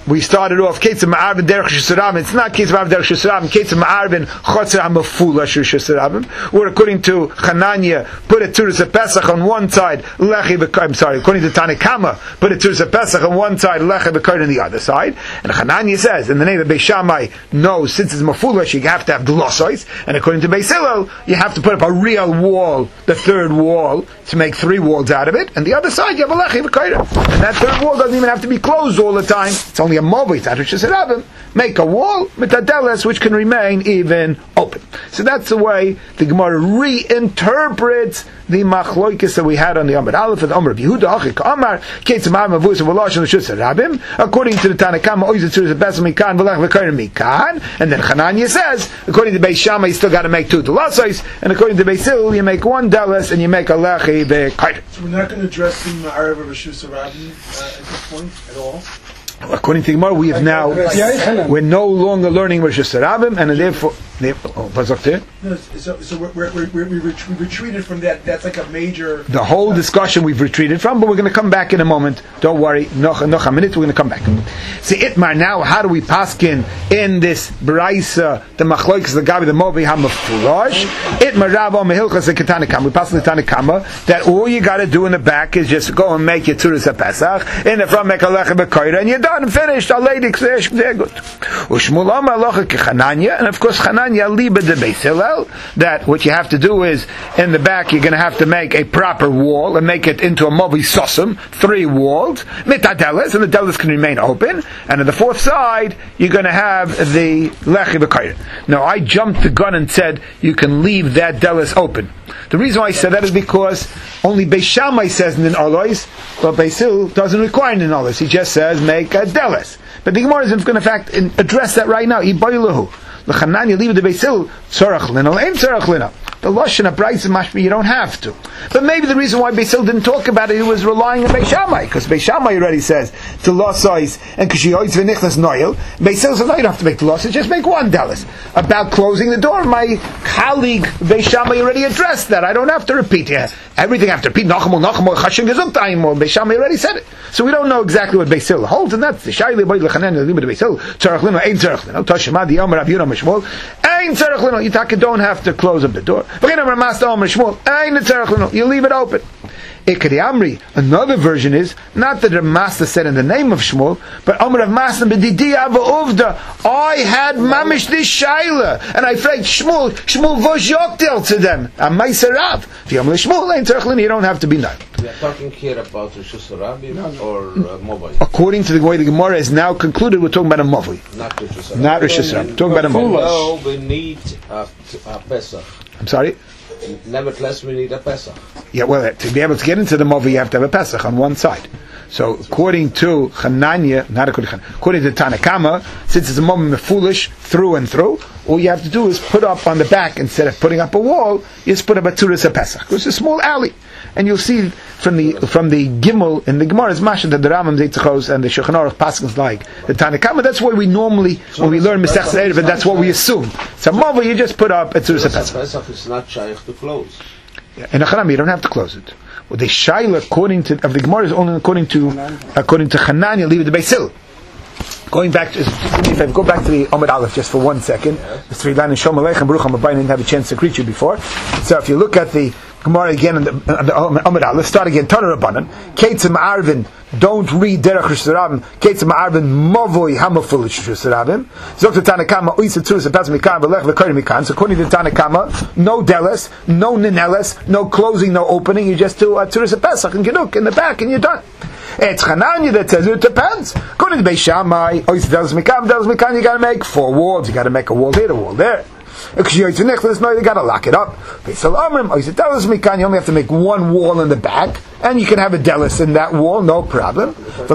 we started off Ketzim Ma'arvin Derech Shusarabim. It's not Ketzim Ma'arvin Derech Shusarabim. Ketzim Ma'arvin Chotzer HaMafula Shusarabim. Where according to Hananya, put a Tzuras of Pesach on one side, Lechi B'Koyim. According to Tanakama, put a Tzuras of Pesach on one side, Lechi B'Koyim on the other side. And Hananya says, in the name of Beis Shammai, no, since it's Mafula, you have to have glossos. And according to Beis Hillel, you have to put up a real wall, the third wall, to make 3 walls out of it. And the other side, you have a Lechi B'Koyim. And that third wall doesn't even have to be closed all the time. It's only a mobile. It's Rosh Hashanah. Make a wall mitadeles which can remain even open. So that's the way the Gemara reinterprets the machloikis that we had on the Amud Aleph and the Amr of Yehuda Achik Amar Ketzimar Mavus of Volosh and Shus Rabim. According to the Tanakama, Oiz Tzuras Pesach Mikan V'Lech V'Koyim Mikan. And then Hananya says, according to Beis Shammai, you still got to make 2 delassos, and according to Beis Hillel, you make 1 delas and you make a lechi v'koyim. So we're not going to address the Ma'arav of Shus Rabim at this point at all. According to the Gemara, we're no longer learning Rosh Hashanah, and therefore, what's up there? No, so we retreated from that. That's like a major. The whole discussion we've retreated from, but we're going to come back in a moment. Don't worry, noch a minute. We're going to come back. See, Itmar now. How do we paskin in this Braisa the Machloiks the Gabi the Movi Hamafurash? Itmar Rava Mehilchas the Tanakama. We pass the Tanakama that all you got to do in the back is just go and make your Tzuras HaPesach, in the front make a Lechem B'Koyra, and you're done, finished. Very good. Ushmul Amar Locha Kechananya, and of course Chananya Liba de Beis Hillel, that what you have to do is in the back you're going to have to make a proper wall and make it into a mobi sosum, 3 walls, mitadeles, and the deles can remain open, and on the 4th side you're going to have the lechi b'koyim. Now I jumped the gun and said you can leave that deles open. The reason why I said that is because only Beis Shammai says in alois, but Beis Hillel doesn't require in alois. He just says make a deles. But the Gemara is going to in fact address that right now. Iboilahu. L'chananya leave the Beis Hillel tzarach lino, ain't tzarach lino. The Lashon of Brayis and Mashbi, you don't have to. But maybe the reason why Beis Hillel didn't talk about it, he was relying on Beis Shammai, because Beis Shammai already says to losais and kishiyoitz v'nichnas noil. Beis Hillel says no, you don't have to make the losses, just make 1 delis. About closing the door, my colleague Beis Shammai already addressed that. I don't have to repeat here. Everything I have to repeat. Beis Shammai already said it. So we don't know exactly what Beis Hillel holds, and that's the Shaili Boy L'chanan Limud Beis Hillel tzarach lino ain't tzarach lino. Tashema di Omer Rav Yonah Mishmol ain't tzarach lino. You don't have to close up the door. You leave it open. Ikari Amri, another version is not that the master said in the name of Shmuel, but Amr of Master B'didi Ava Uvda. I had mamish this shaila, and I prayed Shmuel v'zhoktel to them. Amaiserav. V'yom l'Shmuel ain't tzarich. You don't have to be none. We are talking here about Rosh Hashanah or Movai. According to the way the Gemara is now concluded, we're talking about a Movai. Not Rosh Hashanah. Not Rosh Hashanah. We're talking about a Movai. No, we need a Pesach. I'm sorry? Nevertheless, we need a Pesach. Yeah, well, to be able to get into the Movai, you have to have a Pesach on one side. So, according to Chananya, according to Tanakama, since it's a Movai foolish through and through, all you have to do is put up on the back, instead of putting up a wall, you just put up a Tzuras HaPesach. It's a small alley. And you'll see from the Gimel in the Gemara's Masha that the Rambam Zeitzachos and the Shulchan Aruch Paschals like the Tanakama. That's what we normally, when we learn Masechtas Erev, and that's what we assume. So Mova, you just put up a Tzuras HaPesach. Pesach is not shaykh to close. In a Chanami, you don't have to close it. Well, the Shaila according to of the Gemara is only according to Chananya, leave it to Beis Hillel. Going back to, go back to the Amud Aleph just for 1 second. The 3 lines Shalom Aleichem Baruch HaMabayim didn't have a chance to greet you before. So if you look at the Gemara again on the Amud Aleph, start again. Tanur Rabbanan, Ketzim Arvin. Don't read Derech Rosh Hashanah. Ketzim Arvin Mavoi Hamaful Rosh Hashanah. Zok Tanakama Uisa Tzuras HaPesach Mikan V'Lech V'Koyim Mikan. So according to Tanakama, no deles, no nineles, no closing, no opening. You just do Tzuras HaPesach and Geduk in the back, and you're done. It's Chananya that says it depends. According to Beis Shammai, Ois Deles Mikan, you got to make 4 walls. You got to make a wall here, a wall there. No, you got to lock it up. You only have to make 1 wall in the back, and you can have a delis in that wall, no problem. In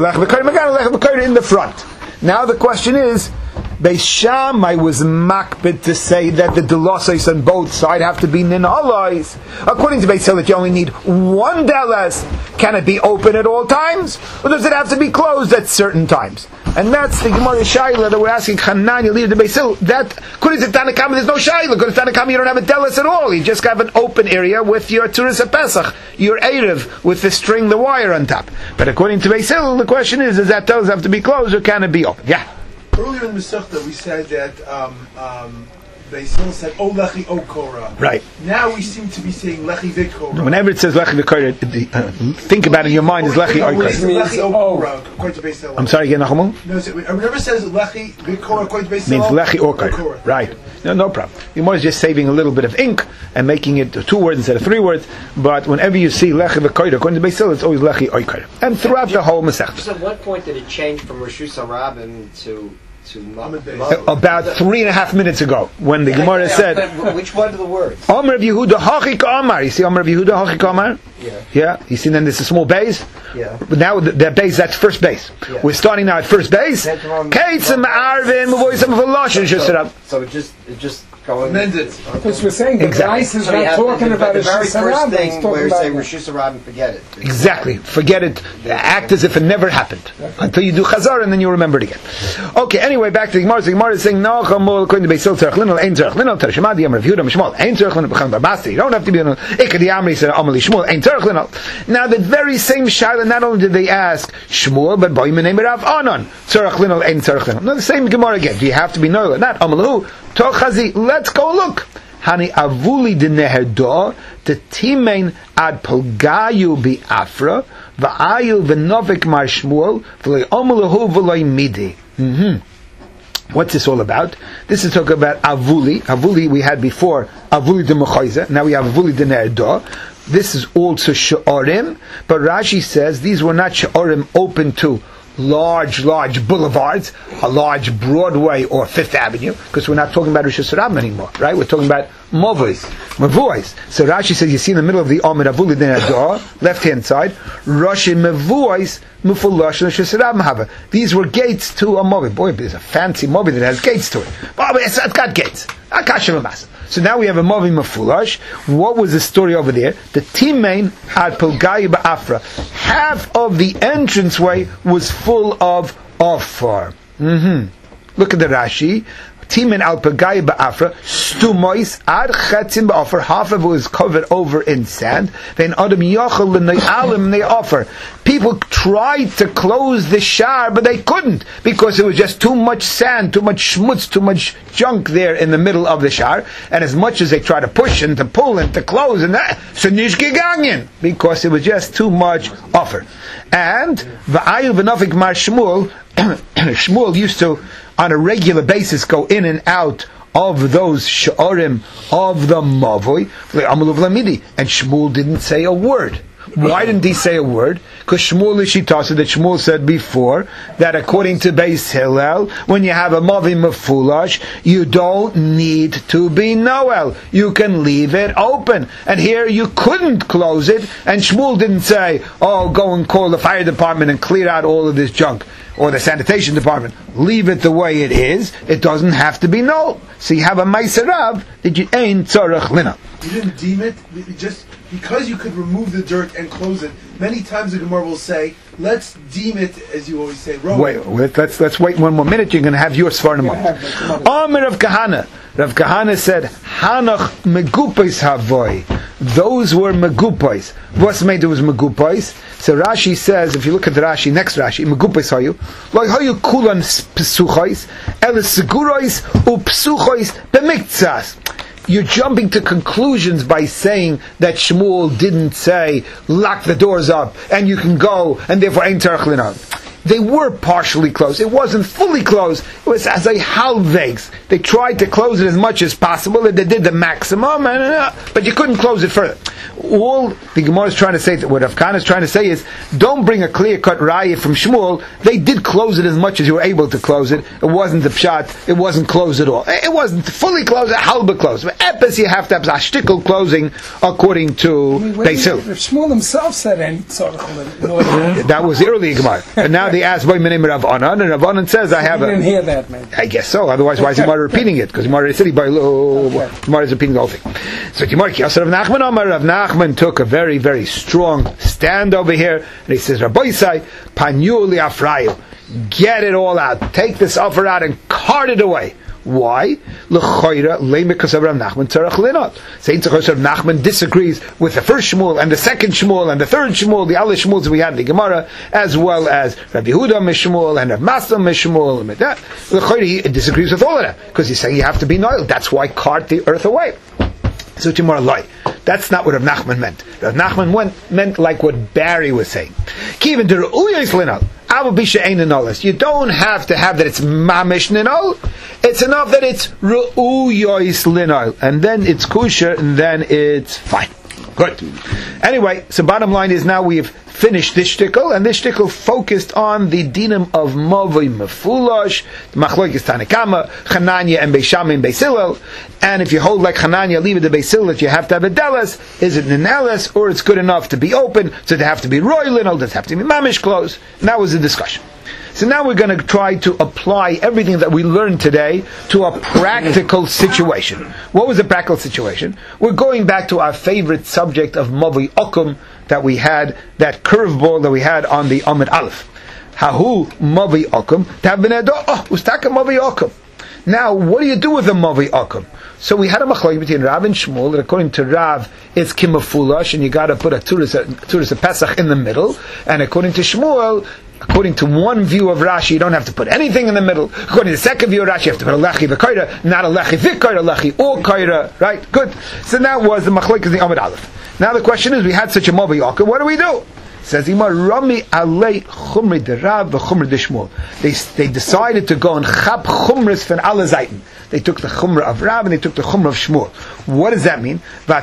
the front. Now the question is, Beis Shammai was makbid to say that the delosais on both sides have to be ninalais. According to Beis Hillel, you only need 1 deles. Can it be open at all times, or does it have to be closed at certain times? And that's the Gemara Shaila that we're asking Hanani leave the Beis Hillel. That according to Tanakama, there's no Shaila. According to Tanakama, you don't have a delis at all. You just have an open area with your Turis Pesach, your Erev, with the string, the wire on top. But according to Beis Hillel, the question is that does have to be closed or can it be open? Yeah. Earlier in the Masechta, we said that Beis Hillel said, "O lechi, O korah." Right. Now we seem to be saying lechi v'korah. Whenever it says lechi v'korah, think about it in your mind is lechi or Lechi O korah, according to Beis Hillel. I'm sorry, again, Nachamu? No, whenever it says lechi v'korah, according to Beis Hillel, means lechi or korah. Right. No problem. Gemara is just saving a little bit of ink and making it 2 words instead of 3 words. But whenever you see lechi v'korah, according to Beis Hillel, it's always lechi or korah. And throughout the whole Masechta. So at what point did it change from Rosh Hashanah to about 3.5 minutes ago, when the Gemara said, which one of the words? Omer of Yehuda Hachik Amar. You see Omer of Yehuda Hachik Amar? Yeah. You see then there's a small base? Yeah. But now the base, that's first base. Yeah. We're starting now at first base. So it just going it. Because we're saying the Rice is not talking about the very first thing where you say Rosh Rosh Hashanah and forget it. Exactly. Forget it. Act as if it never happened. Until you do Chazar and then you remember it again. Okay, anyway, back to the Gemara. The Gemara is saying, no, according to Beis Hillel, tzarech linol, ein tzarech linol, tzarech shemadi, Amar Yehuda, Mishmol, ein tzarech linol, b'chan barbasti. You don't have to be linol. Ikadi Amri said, Amal Shmuel, ein tzarech linol. Now, the very same shaila, not only did they ask Shmuel, but boy, my name is Rav Anan, tzarech linol, ein tzarech linol. Now, the same Gemara again. Do you have to be noila? Not Amalu, Tochazi. Let's go look. Hani avuli de neherdo, the timein ad polgayu bi afra, va'ayu v'novik mar Shmuel, v'lei omelahu v'lei midi. What's this all about? This is talking about avuli. Avuli we had before, avuli de mechayze. Now we have avuli de neherdo. This is also she'orim, but Rashi says these were not she'orim open to large boulevards, a large Broadway or Fifth Avenue, because we're not talking about Rosh Hashanah anymore, right? We're talking about Mavuis. So Rashi says, you see in the middle of the Amid Avuli Dinador, left hand side, Rashi Mavuis, Mufulash Rosh Hashanah. These were gates to a Mavi. Boy, there's a fancy Mavi that has gates to it. But it's got gates. So now we have a Mavi Mafulash. What was the story over there? The Timain ad Pilgai Ba'afra. Half of the entranceway was full of Afar. Look at the Rashi. Timin al Pilgai Ba'afra. Stumois ad Chetzim Ba'afra. Half of it was covered over in sand. Then Adam Yachal L'Ne'alim Ne'afar. People tried to close the shar, but they couldn't, because it was just too much sand, too much schmutz, too much junk there in the middle of the shar. And as much as they try to push and to pull and to close and that, so nish gegangen, because it was just too much offer. And v'ayil v'nofik mar Shmuel, Shmuel used to on a regular basis go in and out of those sha'arim of the mavoi, and Shmuel didn't say a word. Why didn't he say a word? Because Shmuel Ishitasa, that Shmuel said before, that according to Beis Hillel, when you have a Mavi Mefulash, you don't need to be Noel. You can leave it open. And here you couldn't close it, and Shmuel didn't say, oh, go and call the fire department and clear out all of this junk, or the sanitation department. Leave it the way it is. It doesn't have to be Noel. So you have a Maiserav that you ain't Tzarech Lina. You didn't deem it, just because you could remove the dirt and close it. Many times the Gemara will say, let's deem it, as you always say, wrong. Wait, let's wait 1 more minute. You're going to have your Svarnim. Amir of Kahana. Rav Kahana said, Hanach megupais havoy. Those were megupais. What's made was megupais? So Rashi says, if you look at the Rashi, next Rashi, megupais hayu, like hayu kulan psuchais, elis segurais upsuchais bemiktsas. You're jumping to conclusions by saying that Shmuel didn't say, lock the doors up, and you can go, and therefore ain't tzarech linol. They were partially closed. It wasn't fully closed. It was as a halvegs. They tried to close it as much as possible, and they did the maximum, but you couldn't close it further. All the Gemara is trying to say, what Rav Kahana is trying to say is, don't bring a clear-cut raya from Shmuel. They did close it as much as you were able to close it. It wasn't the pshat. It wasn't closed at all. It wasn't fully closed, halba closed. But epis, you have to have a shtickle closing according to Beis Hillel. If Shmuel himself said ain't tzarech linol. That was the early Gemara. And now they asked by my name Rav Anan, and Rav Anan says, I have a... You didn't hear that, man. I guess so. Otherwise, why is Gemara repeating it? Because Gemara said Gemara is repeating the whole thing. So Gemara Kiyasar Rav Nachman Amar. Rav Nachman took a very, very strong stand over here, and he says, Rabbi Yisai, Panyu li'afrayu. get it all out. Take this offer out and cart it away. Why? Because of Rav Nachman tzarach linot. Saint Rav Nachman disagrees with the first Shmuel and the second Shmuel and the third Shmuel, the other Shmuels we had in the Gemara, as well as Rav Yehuda Mishmuel and Rav Masda Mishmuel and that. He disagrees with all of them because he's saying you have to be noil. That's why cart the earth away. So tomorrow lie. That's not what Rav Nachman meant. Rav Nachman meant like what Barry was saying. You don't have to have that it's mamish ninol. It's enough that it's ru'uyois linol, and then it's kosher, and then it's fine. Good. Anyway, so bottom line is now we've finished this shtickle, and this shtickle focused on the dinam of Mavoi Mefulash, Machlokes Tanakama, Chananya and Beisham and Beis Hillel. And if you hold like Chananya, leave it to Beis Hillel that you have to have a delas. Is it an elis, or it's good enough to be open? So they have to be roilin, or does it have to be mamish close? And that was the discussion. So now we're going to try to apply everything that we learned today to a practical situation. What was the practical situation? We're going back to our favorite subject of Mavoi Okum that we had, that curveball that we had on the Amud Aleph. Hahu Mavoi Okum, Ustaka Mavoi Okum. Now, what do you do with the Mavoi Okum? So we had a machlokes between Rav and Shmuel, that according to Rav, it's kimafulash, and you got to put a Turas Pesach in the middle, and according to Shmuel, according to one view of Rashi, you don't have to put anything in the middle. According to the second view of Rashi, you have to put a lechi v'koira, not a lechi v'koira, lechi or koira. Right? Good. So that was the machlokes of the Amud Aleph. Now the question is, we had such a Mavoi Okum, what do we do? Says Imar Rami Alei Chumri de Rav v'Chumri de Shmuel. They decided to go and chap chumras from alle Seiten. They took the chumrah of Rav and they took the chumrah of Shmuel. What does that mean?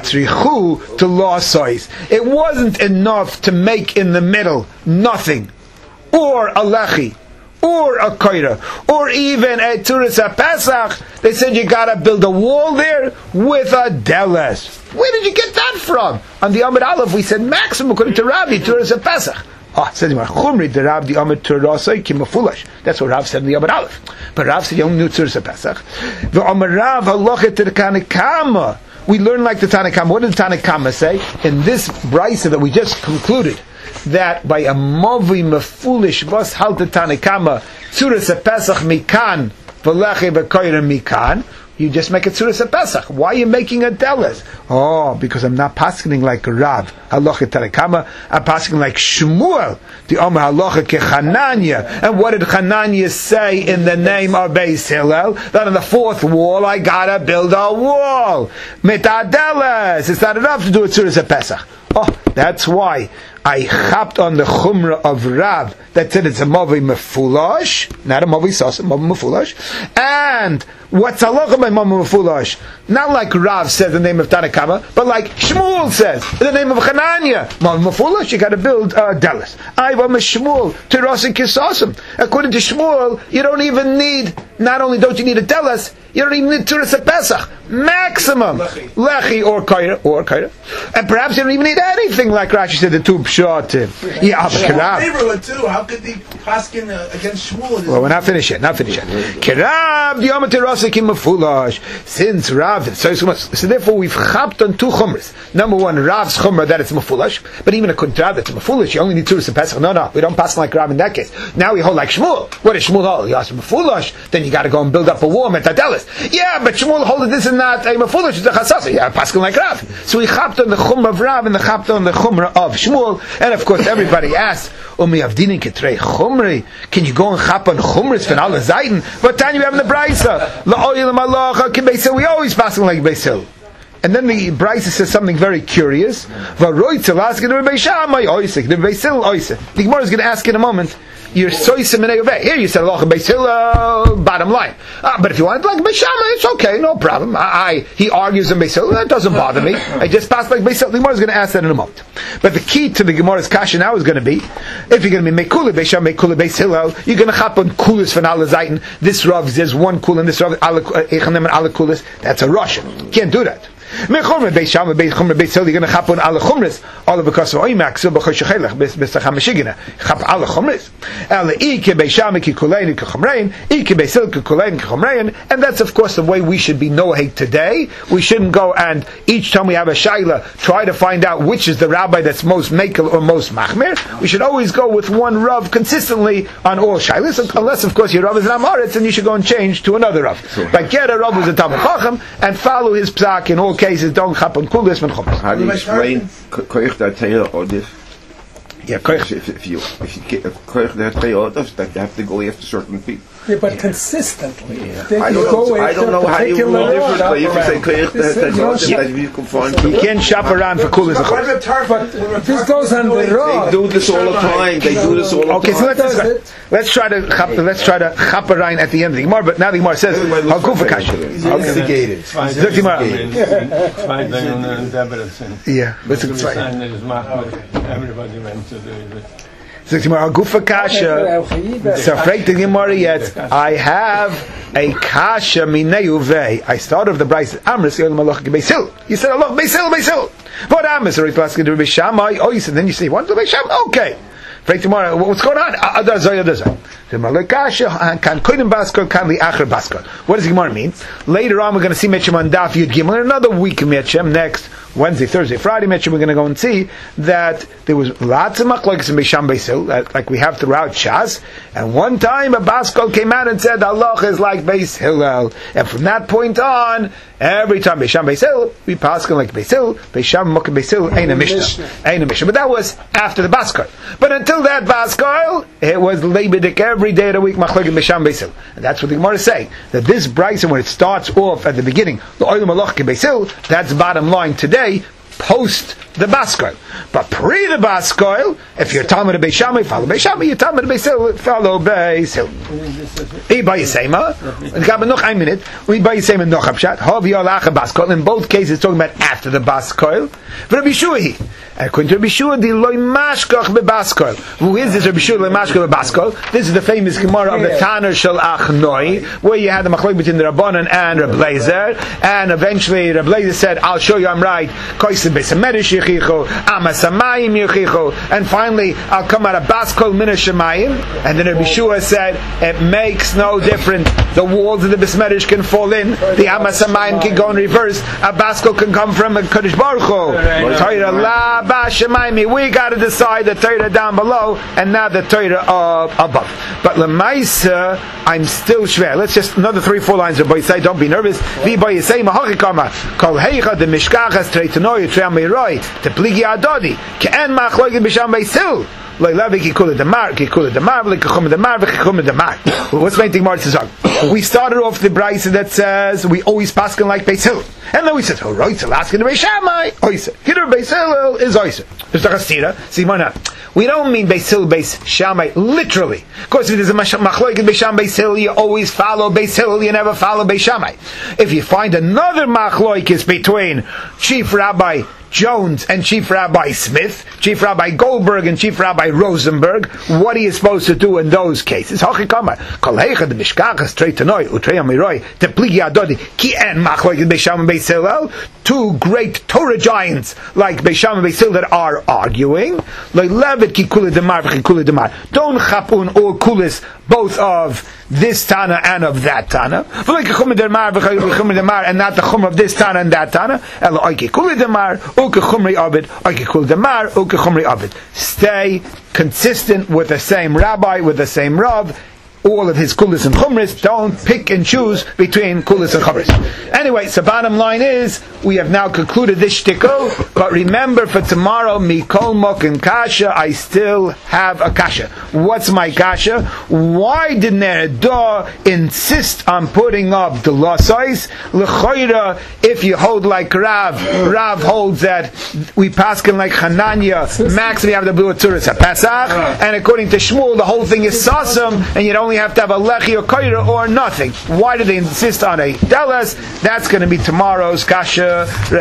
Vatrichu to law sois. It wasn't enough to make in the middle nothing, or a lechi, or a koira, or even a turas pesach. They said you got to build a wall there with a deles. Where did you get that from? On the Amud Aleph we said maximum according to Rabbi turas pesach. Says Chumri the Rav the Amud Turasai kimafulash. That's what Rav said in the Amud Aleph. But Rav said you only knew turas pesach. The Amud Rav halachet to the Tanakama. We learn like the Tanakama. What did the Tanakama say in this brisa that we just concluded? That by a Mavoi Mefulish was halt the Tanakama turas pesach mikan v'lechi v'koira mikan. You just make a tzuras pesach. Why are you making a deles? Oh, because I'm not paskening like Rav halacha Tanakama. I'm paskening like Shmuel, the Omer halacha kechananya. And what did Chananya say in the name of Beis Hillel? That on the fourth wall I gotta build a wall. Mitadeles. It's not enough to do a tzuras pesach. Oh, that's why I chapped on the chumrah of Rav that said it's a Mavoi Mefulash, not a Mavoi Sos, a Mavoi Mefulash. And what's halacha by Mavoi Mefulash? Not like Rav says the name of Tanakama, but like Shmuel says the name of Chananya. Mavoi Mefulash, you got to build deles. I've Shmuel to Rosin Kisosim. According to Shmuel, you don't even need. Not only don't you need a deles, you don't even need turas pesach. Maximum lechi or kaira, and perhaps you don't even need anything like Rashi said the two pshatim. Yeah, neighborhood too. How could they paskin against Shmuel? Well, we're not finished yet. Kirav the Yom Terasa kimafulash. Since Rav, so therefore we've chapped on two chumras. Number one, Rav's chumrah that it's mafulash, but even according to Rav that's mafulash, you only need turas pesach. No, we don't pass like Rav in that case. Now we hold like Shmuel. What is Shmuel hold? He asked mafulash. Then you got to go and build up a wall metadelis. Yeah, but Shmuel hold this and not a mafulash. It's a chasasa. Yeah, paskin like Rav. So we chapped on the chumrah of Rav and the chapped on the chumrah of Shmuel. And of course, everybody asks, Umi avdinin ketrei chumri. Can you go and chap on chumras from all the zayin? But Tanya, we have in the brisa la'oyel malacha k'Beis Hillel. We always passing like Beis Hillel. And then the brisa says something very curious. The Gemara is going to ask in a moment. You're soisim in Eiveh. Here you said Allah Beis Hillel, bottom line. But if you want like Beis Shammai, it's okay, no problem. He argues in Beis Hillel, that doesn't bother me. I just passed like Beis Hillel. The Gemara is going to ask that in a moment. But the key to the Gemara's kasha now is going to be, if you're going to be Mekula Beis Shammai, Mekula Beis Hillel, you're going to chap on kulis from Ala Zaytin. This Rav says one kul and this Rav Echanem and Ala kulis. That's a Russian. You can't do that. Mechumra Beis Shammai, Beis Chumra, Beis Hillel, you're going to chap on alle chumras, all because of oimak, so b'chosh shechelech, b'stacham meshigina, chap alle chumras. Ele ike Beis Shammai ki kulein ki chumrein, ike Beis Hillel ki kulein ki chumrein, and that's of course the way we should be noheg today. We shouldn't go and each time we have a shaila try to find out which is the rabbi that's most mekel or most machmir. We should always go with one rav consistently on all shailas, unless of course your rav is an amaretz and you should go and change to another rav. But get a rav who's a Talmid Chacham and follow his psak in all cases. Don't chap on kulis and chumras. How do you explain koich datei odif? Yeah, koich. If you koich datei odif, that you have to go after certain people. Yeah, but consistently. I don't know how you rule differently. If you say koich datei odif, that you can find. You can't shop around for kulis and chumras. But this goes on the road. They do this all the time. They do this all the time. Okay, so let's try to chap around at the end of the Gemara. But now the Gemara says, "Hagufa kasha." Instigated. Yeah, let's try. Everybody went to do it. So Gemara Hagufa kasha. So afraid the Gemara yet. I have a kasha minei. I started off the Bryce Amris Yom Malach Beis Hillel. You said Allah Beis Hillel. But Amris already passed into Beis Shammai. Oh, you said then you say one to Beis Shammai. Okay. Afraid tomorrow. What's going on? What does the Gemara mean? Later on, we're going to see Metchem on Daf Yud Gimel. Another week of Metchem next Wednesday, Thursday, Friday Metchem. We're going to go and see that there was lots of machlokes in Beis Shammai Beis Hillel, like we have throughout Shas. And one time a Baskol came out and said Allah is like Beis Hillel, and from that point on, every time Beis Shammai Beis Hillel, we pass like Beis Hillel. Beis Shammai Beis Hillel ain't a Mishnah. But that was after the Baskol. But until that Baskol, it was Leibedik every day of the week machlokes Beis Shammai Beis Hillel. And that's what the Gemara is saying, that this Bryson, when it starts off at the beginning, the Olam Malach Beis Hillel, that's bottom line today, post the Baskol. But pre the Baskol, if you're Talmid of Beis Shammai, follow Beis Shammai. You're Talmid of Beis Hillel, follow Beis Hillel. In both cases, talking about after the Baskol. Rabbi Shua, according to Rabbi Shua, the loy mashkach bebaskol. Who is this Rabbi Shua loy mashkach bebaskol? This is the famous Gemara of the Tanur Shel Achnoi, where you had the machlok between the Rabbanan and Reb Leizer, and eventually Reb Leizer said, "I'll show you I'm right." And finally, I'll come out of Baskol Min Shemayim. And then Rabbi Shua said, it makes no difference. The walls of the Besmerish can fall in. The Amasamayim can go in reverse. A Baskol can come from a Kodesh Baruch Hu. Torah la ba Shemayim. We got to decide the Torah down below and not the Torah above. But Lemaisa, I'm still shver. Let's just another 3-4 lines of Boisei. Don't be nervous. Vi Boisei Mahachikama. Kol Heicha de Mishkachas Treitanoy Treamiroi Te Pligi Adodi Ke'en Machlokes Beis Shammai Beis Hillel. What's making March to talk? We started off the brisa that says we always paskin like Beis Hillel, and then we said, "Oh, right, so asking the Beis Shammai, oiser. Here Beis Hillel is oiser." There's a chastira. See, why not? We don't mean Beis Hillel, Beis Shammai literally. Of course, if there's a machlokes Beis Shammai Beis Hillel, you always follow Beis Hillel. You never follow Beis Shammai. If you find another machlokes between Chief Rabbi Jones and Chief Rabbi Smith, Chief Rabbi Goldberg and Chief Rabbi Rosenberg, what are you supposed to do in those cases? Two great Torah giants like Beis Shammai Beis Hillel that are arguing. Don't chapun all kulis both of this Tana and of that Tana. And not the chum of this Tana and that Tana. Stay consistent with the same rabbi, with the same rav, all of his kulis and chumris. Don't pick and choose between kulis and chumris. Anyway, so bottom line is, we have now concluded this shtickle, but remember for tomorrow, mikol mok and kasha, I still have a kasha. What's my kasha? Why did Neredah insist on putting up the losais? L'choira, if you hold like Rav holds that we paskin like Hananya, max we have the blue tzuras Pesach, and according to Shmuel, the whole thing is sasam, and you'd only have to have a lechi or koira or nothing. Why do they insist on a delas? That's going to be tomorrow's kasha.